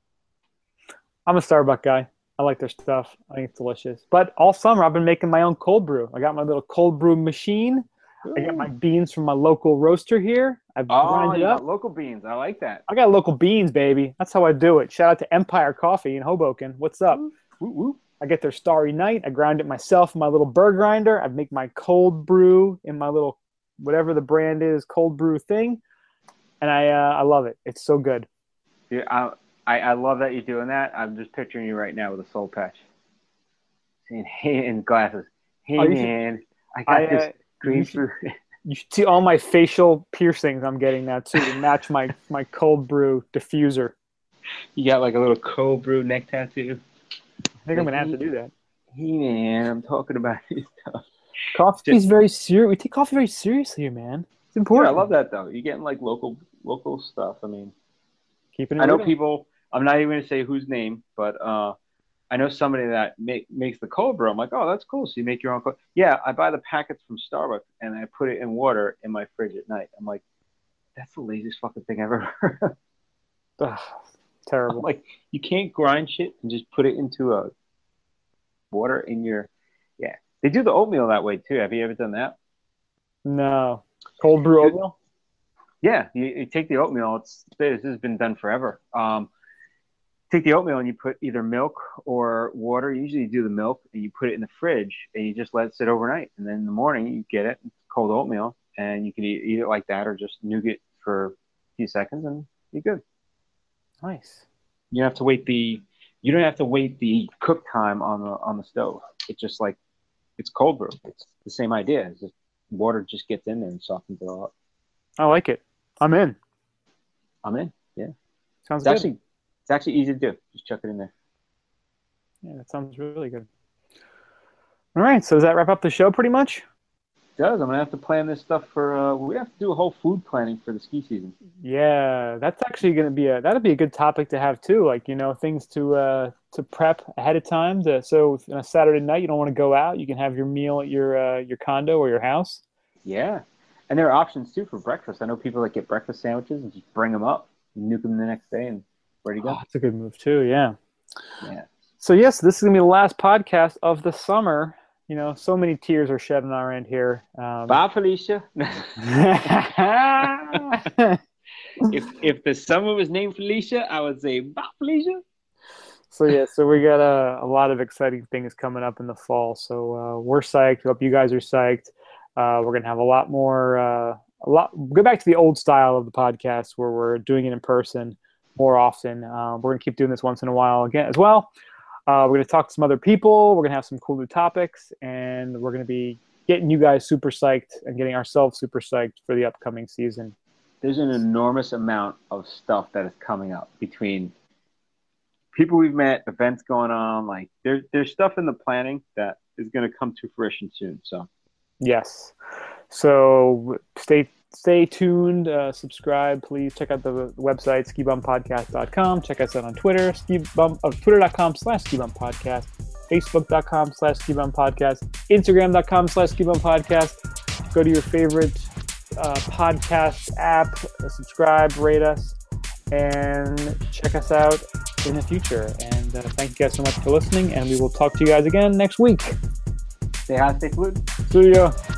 Speaker 1: I'm a Starbucks guy. I like their stuff. I think it's delicious. But all summer, I've been making my own cold brew. I got my little cold brew machine. Ooh. I got my beans from my local roaster here. I've
Speaker 2: oh,
Speaker 1: grinded
Speaker 2: you
Speaker 1: up.
Speaker 2: got local beans. I like that.
Speaker 1: I got local beans, baby. That's how I do it. Shout out to Empire Coffee in Hoboken. What's up?
Speaker 2: Ooh, ooh, ooh.
Speaker 1: I get their Starry Night. I grind it myself in my little burr grinder. I make my cold brew in my little, whatever the brand is, cold brew thing. And I uh, I love it. It's so good.
Speaker 2: Yeah, I, I I love that you're doing that. I'm just picturing you right now with a soul patch. Saying, hey, and glasses. Hey, oh, man, should, I got I, this uh, green fruit.
Speaker 1: You should see all my facial piercings I'm getting now, too, to match my, my cold brew diffuser.
Speaker 2: You got like a little cold brew neck tattoo.
Speaker 1: I think like, I'm going to have to do that.
Speaker 2: Hey, man, I'm talking about this stuff.
Speaker 1: Coffee is very serious. We take coffee very seriously here, man. It's important.
Speaker 2: Yeah, I love that, though. You're getting like local local stuff. I mean,
Speaker 1: keeping it
Speaker 2: I know
Speaker 1: real.
Speaker 2: people, I'm not even going to say whose name, but uh, I know somebody that make, makes the cold brew. I'm like, oh, that's cool. So you make your own cold. Yeah, I buy the packets from Starbucks and I put it in water in my fridge at night. I'm like, that's the laziest fucking thing I've ever heard.
Speaker 1: Ugh, terrible.
Speaker 2: I'm like, you can't grind shit and just put it into a water in your, yeah. They do the oatmeal that way too. Have you ever done that?
Speaker 1: No. Cold brew oatmeal?
Speaker 2: Yeah, you, you take the oatmeal. It's this has been done forever. Um, take the oatmeal and you put either milk or water. Usually you do the milk and you put it in the fridge and you just let it sit overnight. And then in the morning you get it. It's cold oatmeal and you can eat, eat it like that or just nougat for a few seconds and you're good.
Speaker 1: Nice.
Speaker 2: You don't have to wait the you don't have to wait the cook time on the on the stove. It's just like it's cold brew. It's the same idea. It's just water just gets in there and softens it all up.
Speaker 1: I like it. I'm in.
Speaker 2: I'm in. Yeah.
Speaker 1: Sounds
Speaker 2: it's
Speaker 1: good.
Speaker 2: Actually, it's actually easy to do. Just chuck it in there.
Speaker 1: Yeah, that sounds really good. All right. So does that wrap up the show pretty much?
Speaker 2: It does. I'm going to have to plan this stuff for, uh, we have to do a whole food planning for the ski season.
Speaker 1: Yeah. That's actually going to be a, that'll be a good topic to have too. Like, you know, things to, uh, to prep ahead of time. To, so on a Saturday night, you don't want to go out. You can have your meal at your, uh, your condo or your house.
Speaker 2: Yeah. And there are options, too, for breakfast. I know people that get breakfast sandwiches and just bring them up, and nuke them the next day, and ready to go.
Speaker 1: Oh, that's a good move, too, yeah.
Speaker 2: Yeah.
Speaker 1: So, yes, this is going to be the last podcast of the summer. You know, so many tears are shed on our end here. Um,
Speaker 2: Bye, Felicia. if if the summer was named Felicia, I would say, bye, Felicia.
Speaker 1: So, yeah, so we got a, a lot of exciting things coming up in the fall. So, uh, we're psyched. Hope you guys are psyched. Uh, we're going to have a lot more, uh, a lot, go back to the old style of the podcast where we're doing it in person more often. Uh, we're going to keep doing this once in a while again as well. Uh, we're going to talk to some other people. We're going to have some cool new topics, and we're going to be getting you guys super psyched and getting ourselves super psyched for the upcoming season.
Speaker 2: There's an enormous amount of stuff that is coming up between people we've met, events going on. Like there's, there's stuff in the planning that is going to come to fruition soon. So.
Speaker 1: Yes. So stay stay tuned. Uh, subscribe, please. Check out the website, ski bum podcast dot com. Check us out on Twitter, skibum, uh, twitter.com slash skibumpodcast, facebook.com slash skibumpodcast, instagram.com slash skibumpodcast. Go to your favorite uh, podcast app, uh, subscribe, rate us, and check us out in the future. And uh, thank you guys so much for listening, and we will talk to you guys again next week.
Speaker 2: Stay hot, stay fluid.
Speaker 1: Studio.